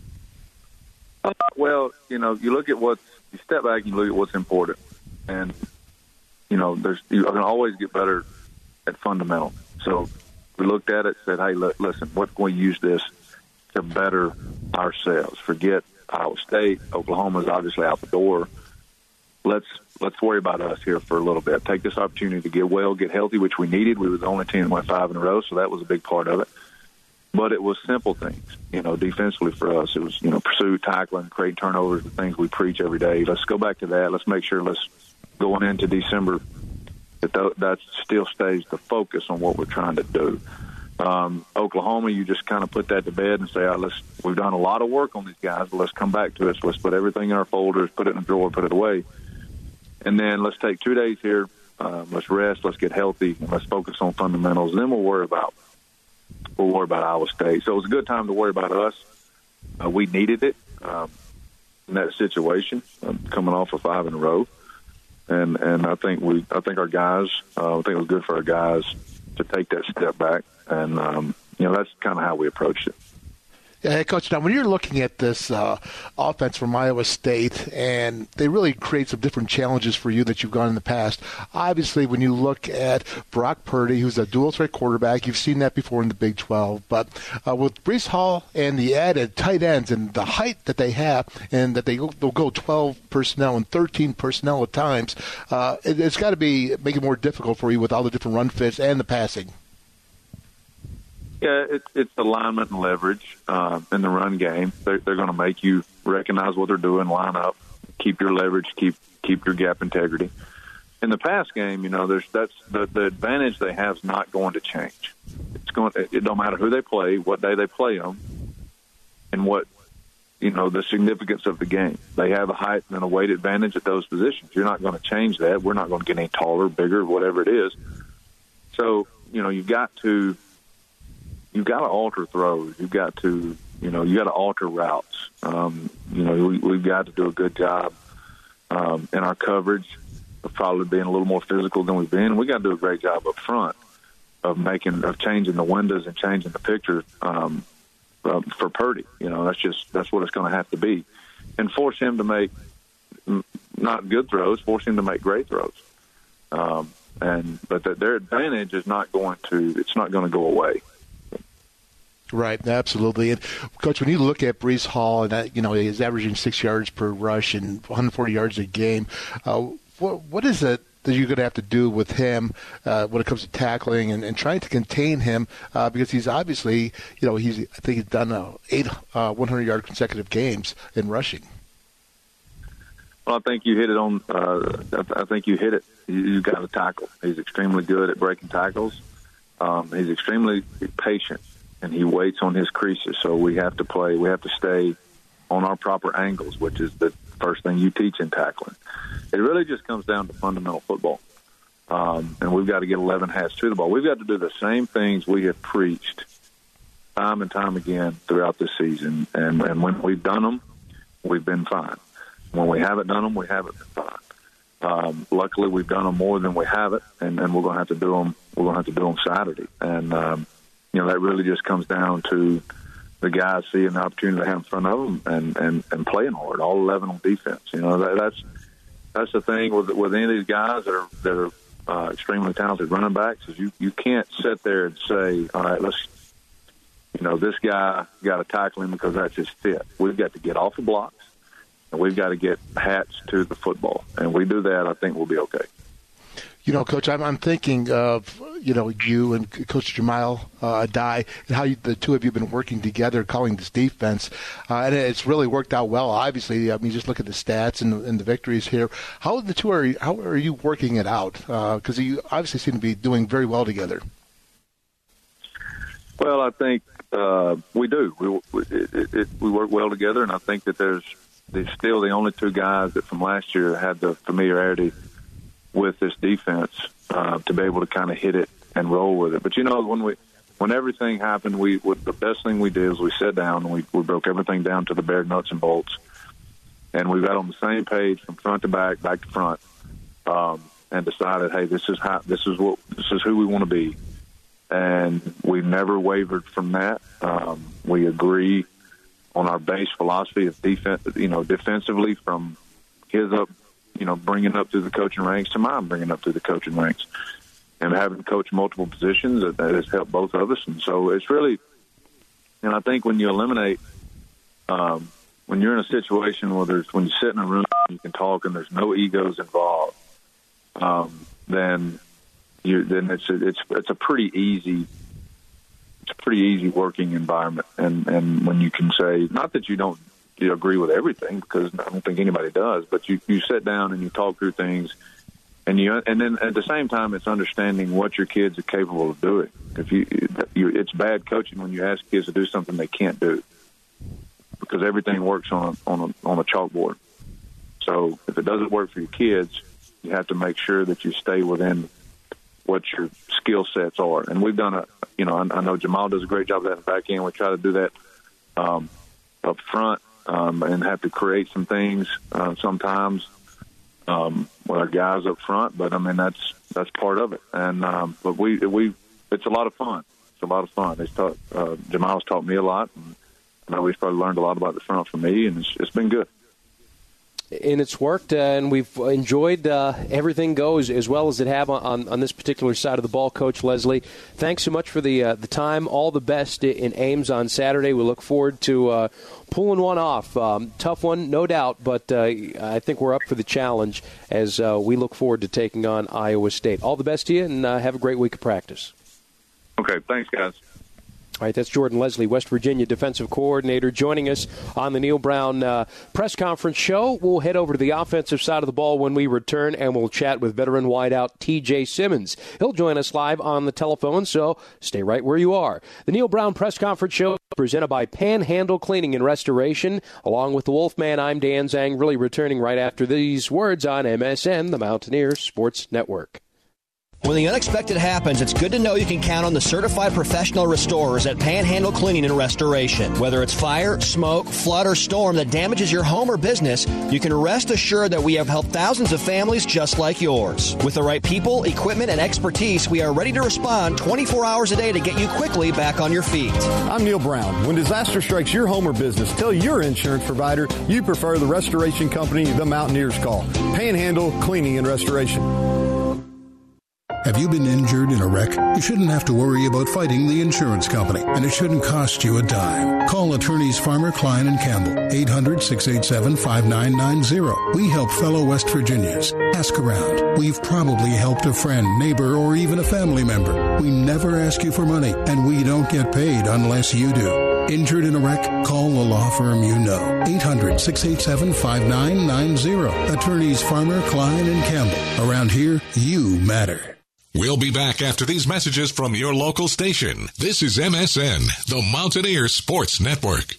Uh, well, you know, you look at what, you step back and you look at what's important. And, you know, there's you can always get better at fundamental. So we looked at it, said, hey, look, listen, what can we use this to better ourselves? Forget Iowa State. Oklahoma's obviously out the door. Let's let's worry about us here for a little bit. Take this opportunity to get well, get healthy, which we needed. We were the only team that went five in a row, so that was a big part of it. But it was simple things, you know, defensively for us. It was, you know, pursuit, tackling, create turnovers, the things we preach every day. Let's go back to that. Let's make sure, let's going into December, that th- that still stays the focus on what we're trying to do. Um, Oklahoma, you just kind of put that to bed and say, oh, let's, we've done a lot of work on these guys, but let's come back to it. So let's put everything in our folders, put it in a drawer, put it away. And then let's take two days here. Um, let's rest. Let's get healthy. And let's focus on fundamentals. And then we'll worry about we'll worry about Iowa State. So it was a good time to worry about us. Uh, we needed it um, in that situation, um, coming off of five in a row. And and I think we I think our guys uh, I think it was good for our guys to take that step back. And, um, you know, that's kind of how we approached it. Yeah, Coach, now when you're looking at this uh, offense from Iowa State, and they really create some different challenges for you that you've gone in the past. Obviously, when you look at Brock Purdy, who's a dual-threat quarterback, you've seen that before in the Big twelve. But uh, with Breece Hall and the added tight ends and the height that they have, and that they, they'll go twelve personnel and thirteen personnel at times, uh, it, it's got to be make it more difficult for you with all the different run fits and the passing. Yeah, it, it's alignment and leverage uh, in the run game. They're, they're going to make you recognize what they're doing, line up, keep your leverage, keep keep your gap integrity. In the pass game, you know, there's that's the, the advantage they have is not going to change. It's going. It don't matter who they play, what day they play them, and what you know the significance of the game. They have a height and a weight advantage at those positions. You're not going to change that. We're not going to get any taller, bigger, whatever it is. So you know, you've got to. You've got to alter throws. You've got to, you know, you got to alter routes. Um, you know, we, we've got to do a good job um, in our coverage, of probably being a little more physical than we've been. We got to do a great job up front of making, of changing the windows and changing the picture um, uh, for Purdy. You know, that's just that's what it's going to have to be, and force him to make not good throws, force him to make great throws. Um, and but the, their advantage is not going to it's not going to go away. Right, absolutely. And Coach, when you look at Breece Hall, and that, you know, he's averaging six yards per rush and one hundred forty yards a game, uh, what what is it that you're going to have to do with him uh, when it comes to tackling and, and trying to contain him? Uh, because he's obviously, you know, he's I think he's done uh, eight uh, one hundred yard consecutive games in rushing. Well, I think you hit it on. Uh, I think you hit it. You, you got to tackle. He's extremely good at breaking tackles. Um, he's extremely patient, and he waits on his creases. So we have to play. We have to stay on our proper angles, which is the first thing you teach in tackling. It really just comes down to fundamental football, um, and we've got to get eleven hats to the ball. We've got to do the same things we have preached time and time again throughout this season, and, and when we've done them, we've been fine. When we haven't done them, we haven't been fine. Um, luckily, we've done them more than we haven't, and, and we're going to have to do them. We're going to have to do them Saturday, and um, you know that really just comes down to the guys seeing the opportunity they have in front of them and, and, and playing hard, all eleven on defense. You know that, that's that's the thing with with any of these guys that are that are uh, extremely talented running backs is you you can't sit there and say, all right, let's you know this guy got to tackle him because that's his fit. We've got to get off the blocks. And we've got to get hats to the football. And we do that, I think we'll be okay. You know, Coach, I'm, I'm thinking of, you know, you and Coach Jamal uh, Adai and how you, the two of you have been working together calling this defense. Uh, and it's really worked out well, obviously. I mean, just look at the stats and, and the victories here. How the two are, how are you working it out? Because uh, you obviously seem to be doing very well together. Well, I think uh, we do. We, we, it, it, we work well together, and I think that there's They're still the only two guys that from last year had the familiarity with this defense uh, to be able to kind of hit it and roll with it. But, you know, when we when everything happened, we what the best thing we did was we sat down and we, we broke everything down to the bare nuts and bolts. And we got on the same page from front to back, back to front, um, and decided, hey, this is how this is what this is who we want to be. And we never wavered from that. Um, we agree on our base philosophy of defense, you know, defensively from his up, you know, bringing up through the coaching ranks to mine bringing up through the coaching ranks, and having coached multiple positions that, that has helped both of us. And so it's really, and I think when you eliminate, um, when you're in a situation where there's, when you sit in a room, you can talk and there's no egos involved, um, then you, then it's a, it's it's a pretty easy. It's a pretty easy working environment, and, and when you can say, not that you don't you agree with everything, because I don't think anybody does, but you, you sit down and you talk through things, and you and then at the same time, it's understanding what your kids are capable of doing. If you, you it's bad coaching when you ask kids to do something they can't do, because everything works on a, on a, on a chalkboard. So if it doesn't work for your kids, you have to make sure that you stay within what your skill sets are. And we've done a, you know, I, I know Jamal does a great job of that in the back end. We try to do that um, up front um, and have to create some things uh, sometimes um, with our guys up front. But I mean, that's that's part of it. And um, but we we it's a lot of fun. It's a lot of fun. It's taught, uh, Jamal's taught me a lot, and I know he's probably learned a lot about the front from me, and it's, it's been good. And it's worked, uh, and we've enjoyed uh, everything goes as well as it have on, on this particular side of the ball. Coach Leslie, thanks so much for the uh, the time. All the best in Ames on Saturday. We look forward to uh, pulling one off. Um, tough one, no doubt, but uh, I think we're up for the challenge as uh, we look forward to taking on Iowa State. All the best to you, and uh, have a great week of practice. Okay, thanks, guys. All right, that's Jordan Leslie, West Virginia defensive coordinator, joining us on the Neil Brown uh, press conference show. We'll head over to the offensive side of the ball when we return, and we'll chat with veteran wideout T J Simmons. He'll join us live on the telephone, so stay right where you are. The Neil Brown press conference show presented by Panhandle Cleaning and Restoration. Along with the Wolfman, I'm Dan Zang, really returning right after these words on M S N, the Mountaineers Sports Network. When the unexpected happens, it's good to know you can count on the certified professional restorers at Panhandle Cleaning and Restoration. Whether it's fire, smoke, flood, or storm that damages your home or business, you can rest assured that we have helped thousands of families just like yours. With the right people, equipment, and expertise, we are ready to respond twenty-four hours a day to get you quickly back on your feet. I'm Neil Brown. When disaster strikes your home or business, tell your insurance provider you prefer the restoration company the Mountaineers call. Panhandle Cleaning and Restoration. Have you been injured in a wreck? You shouldn't have to worry about fighting the insurance company, and it shouldn't cost you a dime. Call attorneys Farmer, Klein, and Campbell, eight hundred, six eight seven, five nine nine zero. We help fellow West Virginians. Ask around. We've probably helped a friend, neighbor, or even a family member. We never ask you for money, and we don't get paid unless you do. Injured in a wreck? Call the law firm you know. eight hundred, six eight seven, five nine nine zero. Attorneys Farmer, Klein, and Campbell. Around here, you matter. We'll be back after these messages from your local station. This is M S N, the Mountaineer Sports Network.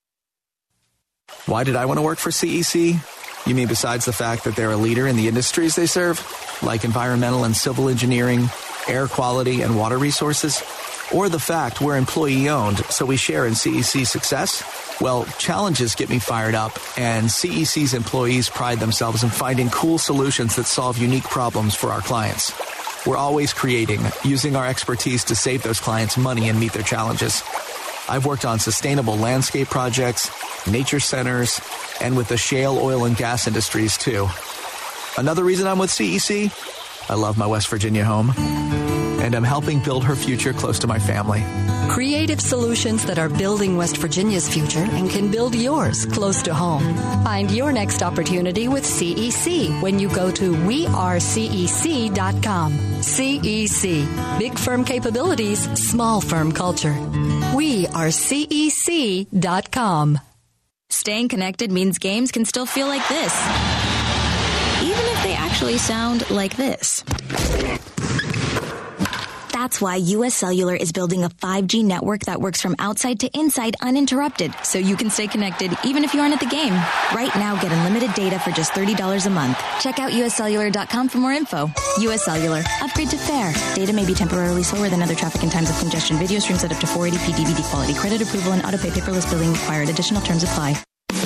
Why did I want to work for C E C? You mean besides the fact that they're a leader in the industries they serve, like environmental and civil engineering, air quality, and water resources? Or the fact we're employee-owned, so we share in C E C's success? Well, challenges get me fired up, and C E C's employees pride themselves in finding cool solutions that solve unique problems for our clients. We're always creating, using our expertise to save those clients money and meet their challenges. I've worked on sustainable landscape projects, nature centers, and with the shale oil and gas industries, too. Another reason I'm with C E C? I love my West Virginia home, and I'm helping build her future close to my family. Creative solutions that are building West Virginia's future and can build yours close to home. Find your next opportunity with C E C when you go to we are C E C dot com. C E C. Big firm capabilities, small firm culture. we are C E C dot com. Staying connected means games can still feel like this, even if they actually sound like this. That's why U S Cellular is building a five G network that works from outside to inside uninterrupted, so you can stay connected even if you aren't at the game. Right now, get unlimited data for just thirty dollars a month. Check out U S cellular dot com for more info. U S Cellular. Upgrade to fair. Data may be temporarily slower than other traffic in times of congestion. Video streams at up to four eighty p D V D quality. Credit approval and autopay paperless billing required. Additional terms apply.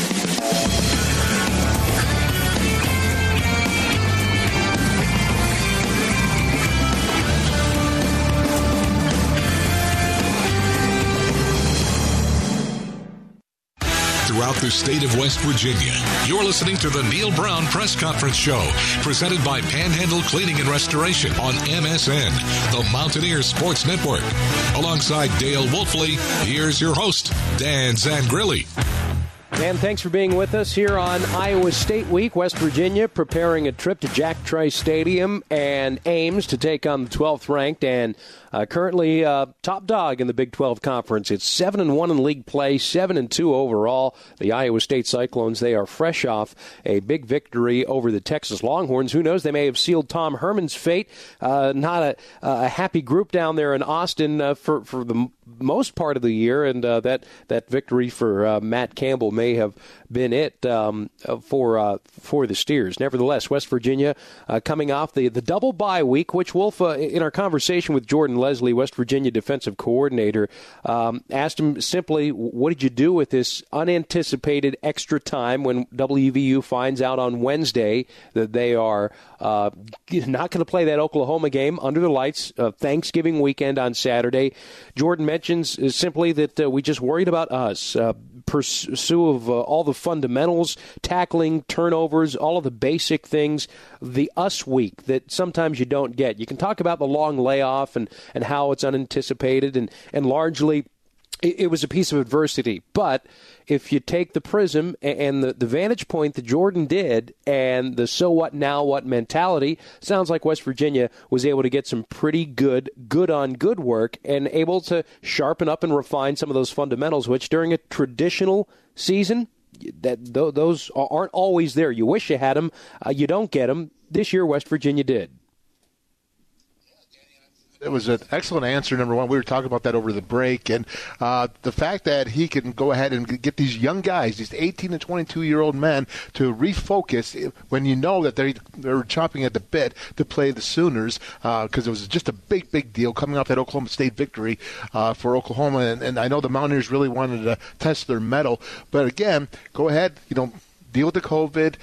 Throughout the state of West Virginia, you're listening to the Neil Brown Press Conference Show, presented by Panhandle Cleaning and Restoration on M S N, the Mountaineer Sports Network. Alongside Dale Wolfley, here's your host, Dan Zangrilli. Dan, thanks for being with us here on Iowa State Week. West Virginia preparing a trip to Jack Trice Stadium and Ames to take on the twelfth ranked and uh, currently uh, top dog in the Big twelve Conference. It's seven and one in league play, seven and two overall. The Iowa State Cyclones, they are fresh off a big victory over the Texas Longhorns. Who knows? They may have sealed Tom Herman's fate. Uh, not a, a happy group down there in Austin uh, for for the most part of the year, and uh, that that victory for uh, Matt Campbell may have been it um, for uh, for the Steers. Nevertheless, West Virginia uh, coming off the, the double bye week, which Wolf, uh, in our conversation with Jordan Leslie, West Virginia defensive coordinator, um, asked him simply, what did you do with this unanticipated extra time when W V U finds out on Wednesday that they are uh, not going to play that Oklahoma game under the lights, uh, Thanksgiving weekend on Saturday? Jordan mentions uh, simply that uh, we just worried about us, uh, pursue of uh, all the fundamentals, tackling, turnovers, all of the basic things, the us week that sometimes you don't get. You can talk about the long layoff and, and how it's unanticipated, and, and largely it, it was a piece of adversity. But if you take the prism and the, the vantage point that Jordan did and the so what now what mentality, sounds like West Virginia was able to get some pretty good, good on good work and able to sharpen up and refine some of those fundamentals, which during a traditional season, that those aren't always there. You wish you had them. Uh, you don't get them. This year, West Virginia did. It was an excellent answer, number one. We were talking about that over the break. And uh, the fact that he can go ahead and get these young guys, these eighteen to twenty-two-year-old men, to refocus when you know that they're, they're chomping at the bit to play the Sooners, because uh, it was just a big, big deal coming off that Oklahoma State victory uh, for Oklahoma. And, and I know the Mountaineers really wanted to test their mettle. But, again, go ahead, you know, deal with the COVID.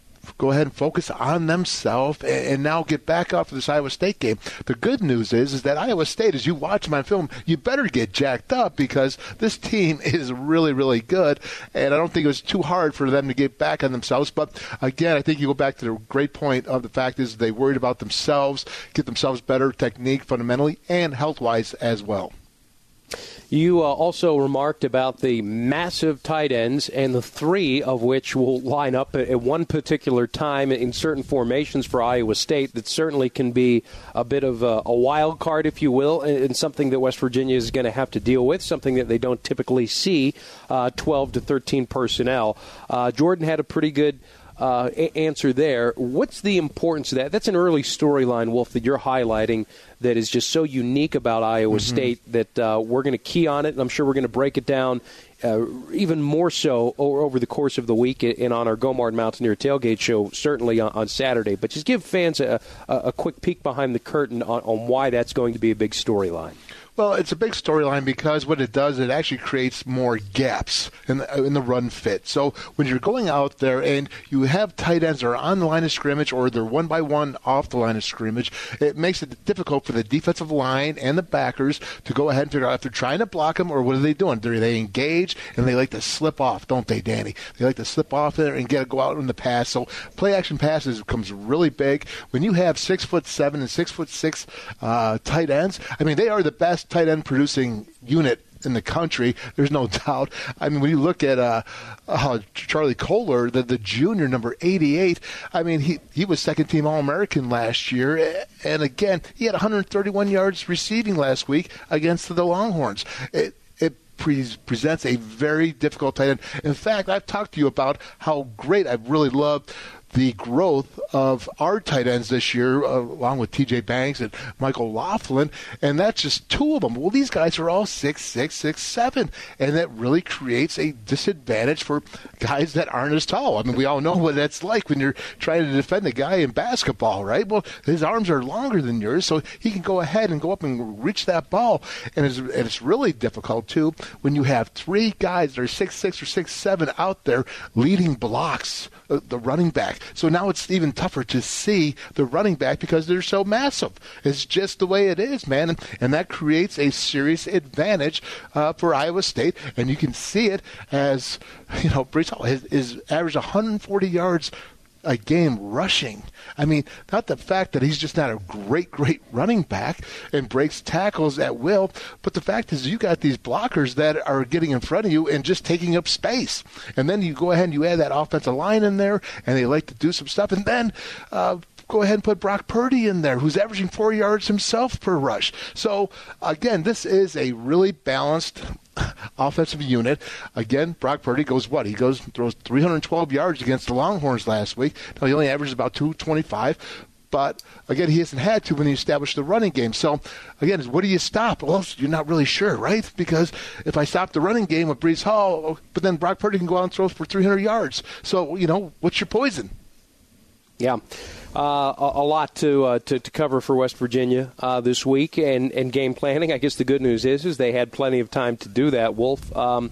Go ahead and focus on themselves and, and now get back up for this Iowa State game. The good news is is that Iowa State, as you watch them on film, you better get jacked up because this team is really, really good. And I don't think it was too hard for them to get back on themselves. But, again, I think you go back to the great point of the fact is they worried about themselves, get themselves better technique fundamentally and health-wise as well. You uh, also remarked about the massive tight ends, and the three of which will line up at, at one particular time in certain formations for Iowa State that certainly can be a bit of a, a wild card, if you will, and, and something that West Virginia is going to have to deal with, something that they don't typically see, uh, twelve to thirteen personnel. Uh, Jordan had a pretty good Uh, a- answer there. What's the importance of that? That's an early storyline, Wolf, that you're highlighting that is just so unique about Iowa mm-hmm. State that uh, we're going to key on it, and I'm sure we're going to break it down uh, even more so over, over the course of the week and on our Gomard Mountaineer Tailgate show, certainly on, on Saturday. But just give fans a, a, a quick peek behind the curtain on, on why that's going to be a big storyline. Well, it's a big storyline because what it does, it actually creates more gaps in the, in the run fit. So when you're going out there and you have tight ends that are on the line of scrimmage or they're one by one off the line of scrimmage, it makes it difficult for the defensive line and the backers to go ahead and figure out if they're trying to block them or what are they doing. Are they engaged and they like to slip off, don't they, Danny? They like to slip off there and get go out in the pass. So play action passes becomes really big. When you have six foot seven and six foot six uh, tight ends, I mean, they are the best tight end producing unit in the country. There's no doubt. I mean, when you look at uh, uh, Charlie Kohler, the, the junior, number eighty-eight, I mean, he, he was second-team All-American last year. And, again, he had one hundred thirty-one yards receiving last week against the Longhorns. It, it pre- presents a very difficult tight end. In fact, I've talked to you about how great I've really loved the growth of our tight ends this year, uh, along with T J Banks and Michael Laughlin, and that's just two of them. Well, these guys are all six, six, six, seven, and that really creates a disadvantage for guys that aren't as tall. I mean, we all know what that's like when you're trying to defend a guy in basketball, right? Well, his arms are longer than yours, so he can go ahead and go up and reach that ball, and it's, and it's really difficult, too, when you have three guys that are six, six, or six, seven out there leading blocks, uh, the running back. So now it's even tougher to see the running back because they're so massive. It's just the way it is, man. And, and that creates a serious advantage uh, for Iowa State. And you can see it as, you know, Breece Hall is, is averaged one hundred forty yards a game rushing. I mean, not the fact that he's just not a great, great running back and breaks tackles at will, but the fact is you got these blockers that are getting in front of you and just taking up space. And then you go ahead and you add that offensive line in there, and they like to do some stuff. And then uh, go ahead and put Brock Purdy in there, who's averaging four yards himself per rush. So, again, this is a really balanced offensive unit. Again, Brock Purdy goes what? He goes throws three hundred twelve yards against the Longhorns last week. Now, he only averages about two twenty-five. But, again, he hasn't had to when he established the running game. So, again, what do you stop? Well, you're not really sure, right? Because if I stop the running game with Breece Hall, but then Brock Purdy can go out and throw for three hundred yards. So, you know, what's your poison? Yeah. Uh, a, a lot to, uh, to to cover for West Virginia uh, this week, and, and game planning. I guess the good news is is they had plenty of time to do that. Wolf, um,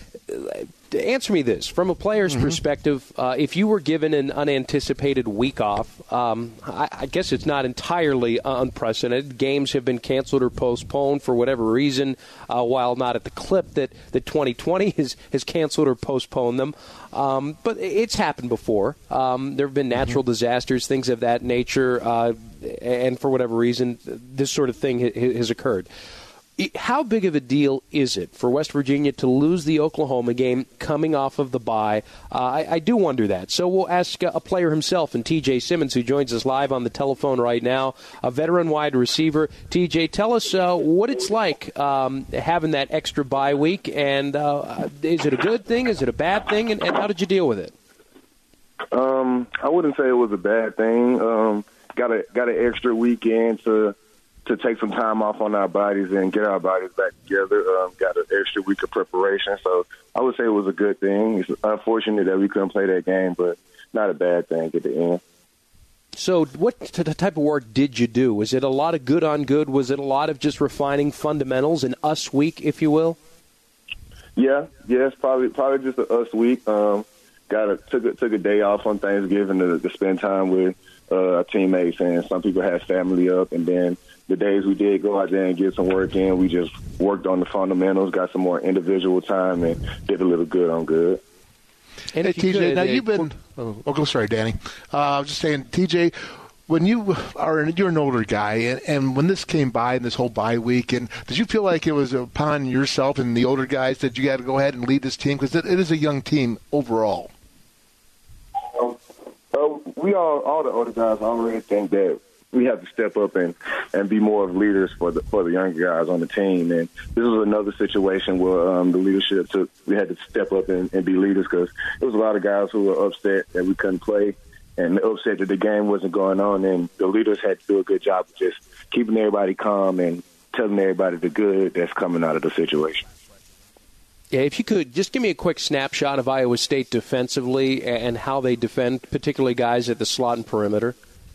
answer me this: from a player's mm-hmm. perspective, uh, if you were given an unanticipated week off, um, I, I guess it's not entirely unprecedented. Games have been canceled or postponed for whatever reason, uh, while not at the clip that, that twenty twenty has, has canceled or postponed them. Um, but it's happened before. Um, there have been natural mm-hmm. disasters, things of that nature, uh, and for whatever reason, this sort of thing ha- has occurred. How big of a deal is it for West Virginia to lose the Oklahoma game coming off of the bye? Uh, I, I do wonder that. So we'll ask a player himself, and T J Simmons, who joins us live on the telephone right now, a veteran wide receiver. T J, tell us uh, what it's like um, having that extra bye week, and uh, is it a good thing? Is it a bad thing? And, and how did you deal with it? Um, I wouldn't say it was a bad thing. Um, got a got an extra weekend to to take some time off on our bodies and get our bodies back together. Um, got an extra week of preparation, so I would say it was a good thing. It's unfortunate that we couldn't play that game, but not a bad thing at the end. So what t- type of work did you do? Was it a lot of good on good? Was it a lot of just refining fundamentals, an us week, if you will? Yeah, yeah, it's probably probably just a us week. Um, got a, took a, took a day off on Thanksgiving to, to spend time with uh, our teammates, and some people had family up. And then the days we did go out there and get some work in, we just worked on the fundamentals, got some more individual time, and did a little good on good. And hey, T J, could, now you've been. Oh, oh, sorry, Danny. Uh, I was just saying, T J, when you are you're an older guy, and, and when this came by in this whole bye week, and did you feel like it was upon yourself and the older guys that you got to go ahead and lead this team, because it, it is a young team overall? Um, uh, we all, all the older guys, already think that we have to step up and, and be more of leaders for the for the younger guys on the team. And this was another situation where um, the leadership took, we had to step up and, and be leaders, because there was a lot of guys who were upset that we couldn't play and upset that the game wasn't going on. And the leaders had to do a good job of just keeping everybody calm and telling everybody the good that's coming out of the situation. Yeah, if you could, just give me a quick snapshot of Iowa State defensively and how they defend, particularly guys at the slot and perimeter.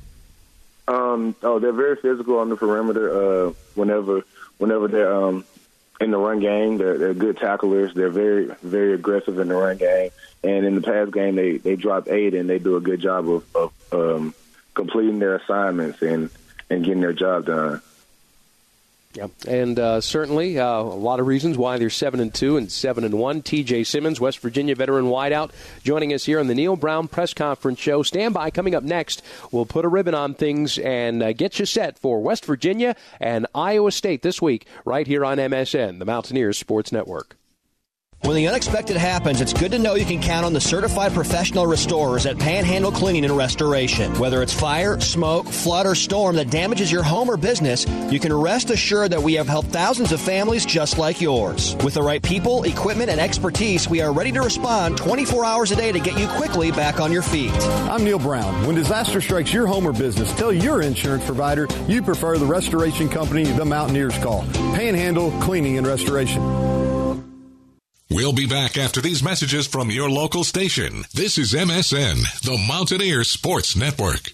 Um, oh, they're very physical on the perimeter. Uh, whenever, whenever they're um, in the run game, they're, they're good tacklers. They're very, very aggressive in the run game. And in the pass game, they, they drop eight, and they do a good job of, of um, completing their assignments and, and getting their job done. Yeah, and uh, certainly uh, a lot of reasons why they're seven and two and seven and one. T J Simmons, West Virginia veteran wideout, joining us here on the Neil Brown Press Conference Show. Stand by. Coming up next, we'll put a ribbon on things and uh, get you set for West Virginia and Iowa State this week, right here on M S N, the Mountaineers Sports Network. When the unexpected happens, it's good to know you can count on the certified professional restorers at Panhandle Cleaning and Restoration. Whether it's fire, smoke, flood, or storm that damages your home or business, you can rest assured that we have helped thousands of families just like yours. With the right people, equipment, and expertise, we are ready to respond twenty-four hours a day to get you quickly back on your feet. I'm Neil Brown. When disaster strikes your home or business, tell your insurance provider you prefer the restoration company the Mountaineers call. Panhandle Cleaning and Restoration. We'll be back after these messages from your local station. This is M S N, the Mountaineer Sports Network.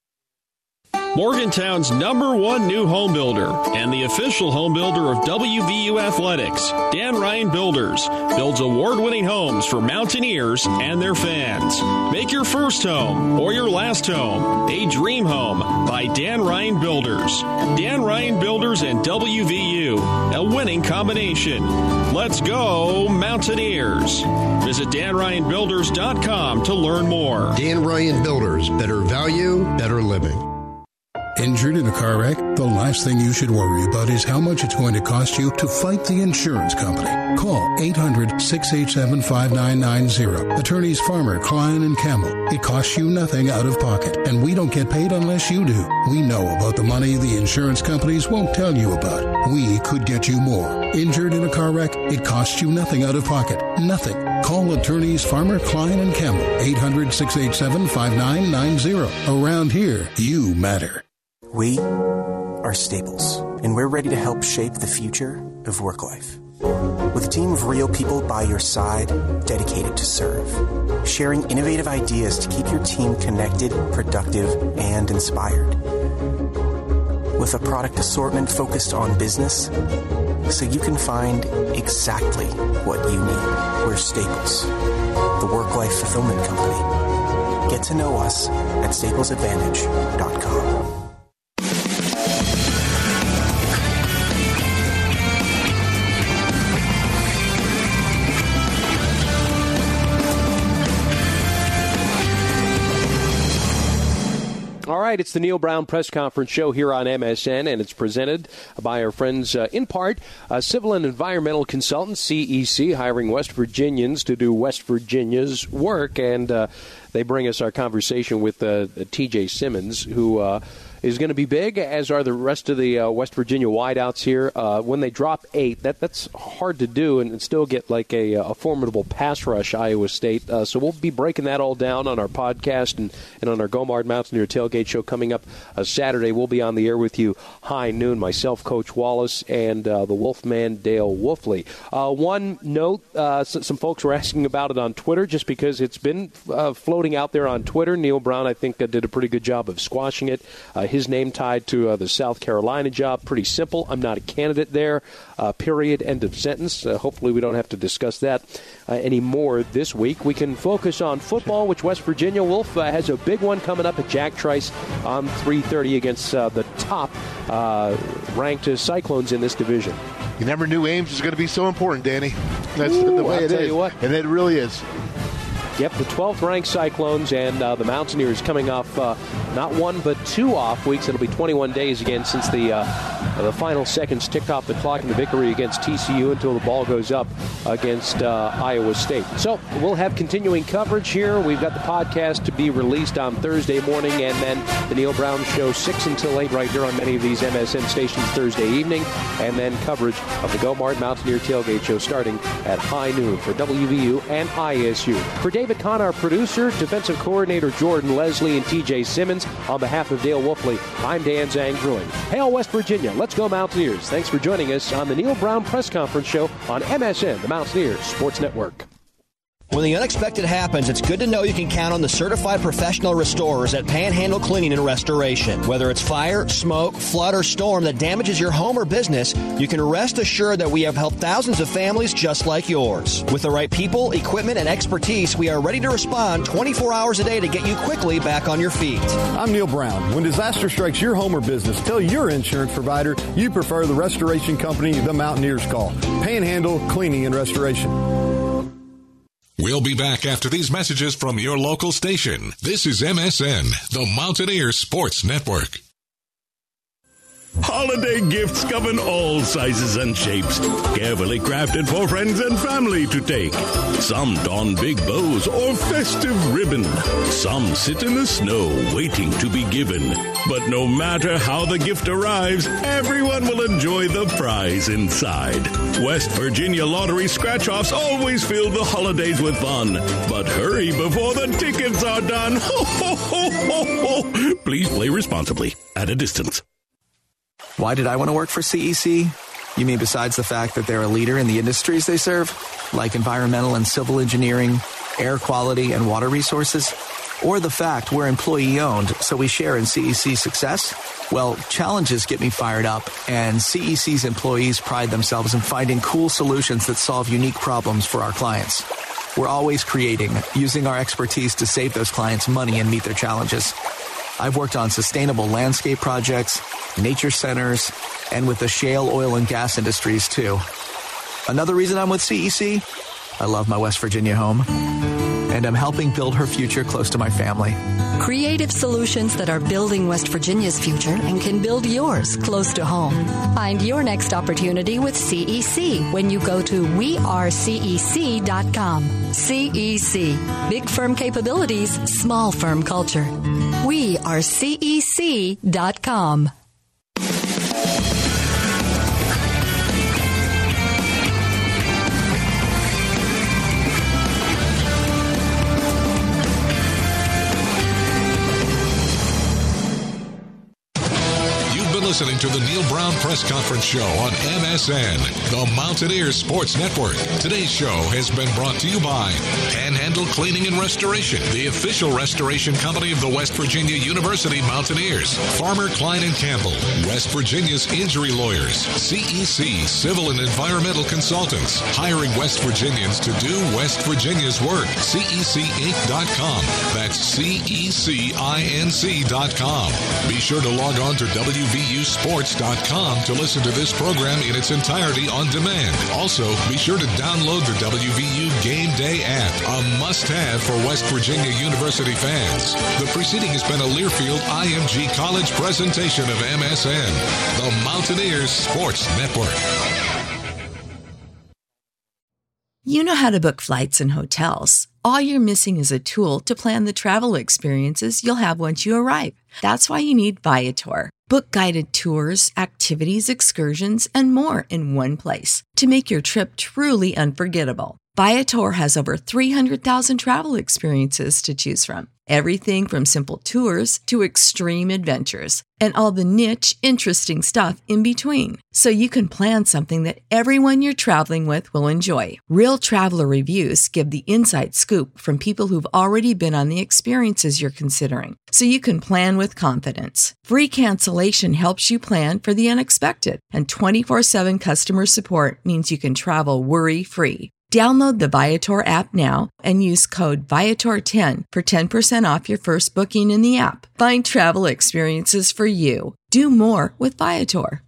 Morgantown's number one new home builder and the official home builder of W V U Athletics, Dan Ryan Builders, builds award-winning homes for Mountaineers and their fans. Make your first home or your last home a dream home by Dan Ryan Builders. Dan Ryan Builders and W V U, a winning combination. Let's go, Mountaineers. Visit Dan Ryan Builders dot com to learn more. Dan Ryan Builders, better value, better living. Injured in a car wreck? The last thing you should worry about is how much it's going to cost you to fight the insurance company. Call eight hundred, six eight seven, five nine nine zero. Attorneys Farmer, Klein, and Campbell. It costs you nothing out of pocket, and we don't get paid unless you do. We know about the money the insurance companies won't tell you about. We could get you more. Injured in a car wreck? It costs you nothing out of pocket. Nothing. Call attorneys Farmer, Klein, and Campbell. eight hundred, six eight seven, five nine nine zero. Around here, you matter. We are Staples, and we're ready to help shape the future of work life. With a team of real people by your side, dedicated to serve, sharing innovative ideas to keep your team connected, productive, and inspired. With a product assortment focused on business, so you can find exactly what you need. We're Staples, the work-life fulfillment company. Get to know us at staples advantage dot com. All right, it's the Neil Brown Press Conference Show here on M S N, and it's presented by our friends, uh, in part, uh, Civil and Environmental Consultants, C E C, hiring West Virginians to do West Virginia's work, and uh, they bring us our conversation with uh, T J Simmons, who uh, is going to be big, as are the rest of the uh, West Virginia wideouts here. Uh, when they drop eight, that that's hard to do and still get like a, a formidable pass rush, Iowa State. Uh, so we'll be breaking that all down on our podcast and, and on our Gomard Mountaineer Tailgate Show coming up uh, Saturday. We'll be on the air with you high noon, myself, Coach Wallace, and uh, the Wolfman, Dale Wolfley. Uh, one note, uh, some folks were asking about it on Twitter just because it's been uh, floating out there on Twitter. Neil Brown, I think, uh, did a pretty good job of squashing it. Uh, his name tied to uh, the South Carolina job. Pretty simple. I'm not a candidate there. Uh, period. End of sentence. Uh, hopefully we don't have to discuss that uh, anymore this week. We can focus on football, which West Virginia Wolf uh, has a big one coming up at Jack Trice on three thirty against uh, the top uh, ranked uh, Cyclones in this division. You never knew Ames was going to be so important, Danny. That's Ooh, the way I'll it tell is. You what. And it really is. Yep, the twelfth-ranked Cyclones and uh, the Mountaineers coming off uh, not one but two off weeks. It'll be twenty-one days again since the uh, the final seconds ticked off the clock in the victory against T C U until the ball goes up against uh, Iowa State. So we'll have continuing coverage here. We've got the podcast to be released on Thursday morning, and then the Neil Brown Show six until eight right here on many of these M S N stations Thursday evening, and then coverage of the Gomard Mountaineer Tailgate Show starting at high noon for W V U and I S U. For David Kahn, our producer, defensive coordinator Jordan Leslie, and T J Simmons, on behalf of Dale Wolfley, I'm Dan Zangruin. Hail West Virginia. Let's go Mountaineers. Thanks for joining us on the Neil Brown Press Conference Show on M S N, the Mountaineers Sports Network. When the unexpected happens, it's good to know you can count on the certified professional restorers at Panhandle Cleaning and Restoration. Whether it's fire, smoke, flood, or storm that damages your home or business, you can rest assured that we have helped thousands of families just like yours. With the right people, equipment, and expertise, we are ready to respond twenty-four hours a day to get you quickly back on your feet. I'm Neil Brown. When disaster strikes your home or business, tell your insurance provider you prefer the restoration company the Mountaineers call. Panhandle Cleaning and Restoration. We'll be back after these messages from your local station. This is M S N, the Mountaineer Sports Network. Holiday gifts come in all sizes and shapes, carefully crafted for friends and family to take. Some don big bows or festive ribbon. Some sit in the snow waiting to be given. But no matter how the gift arrives, everyone will enjoy the prize inside. West Virginia Lottery scratch-offs always fill the holidays with fun. But hurry before the tickets are done. Ho, ho, ho, ho, ho. Please play responsibly at a distance. Why did I want to work for C E C? You mean besides the fact that they're a leader in the industries they serve, like environmental and civil engineering, air quality, and water resources? Or the fact we're employee-owned, so we share in C E C's success? Well, challenges get me fired up, and C E C's employees pride themselves in finding cool solutions that solve unique problems for our clients. We're always creating, using our expertise to save those clients money and meet their challenges. I've worked on sustainable landscape projects, nature centers, and with the shale oil and gas industries, too. Another reason I'm with C E C? I love my West Virginia home, and I'm helping build her future close to my family. Creative solutions that are building West Virginia's future and can build yours close to home. Find your next opportunity with C E C when you go to we are C E C dot com. C E C. Big firm capabilities, small firm culture. we are C E C dot com. Listening to the Neil Brown Press Conference Show on M S N, the Mountaineer Sports Network. Today's show has been brought to you by Panhandle Cleaning and Restoration, the official restoration company of the West Virginia University Mountaineers. Farmer Klein and Campbell, West Virginia's injury lawyers. C E C, civil and environmental consultants, hiring West Virginians to do West Virginia's work. C E C Inc dot com. That's C E C I N C dot com. Be sure to log on to W V U sports dot com to listen to this program in its entirety on demand. Also, be sure to download the W V U Game Day app, a must-have for West Virginia University fans. The preceding has been a Learfield I M G College presentation of M S N, the Mountaineers Sports Network. You know how to book flights and hotels. all you're missing is a tool to plan the travel experiences you'll have once you arrive. That's why you need Viator. Book guided tours, activities, excursions, and more in one place to make your trip truly unforgettable. Viator has over three hundred thousand travel experiences to choose from. Everything from simple tours to extreme adventures and all the niche, interesting stuff in between. So you can plan something that everyone you're traveling with will enjoy. Real traveler reviews give the inside scoop from people who've already been on the experiences you're considering. So you can plan with confidence. Free cancellation helps you plan for the unexpected. And twenty-four seven customer support means you can travel worry-free. Download the Viator app now and use code Viator ten for ten percent off your first booking in the app. Find travel experiences for you. Do more with Viator.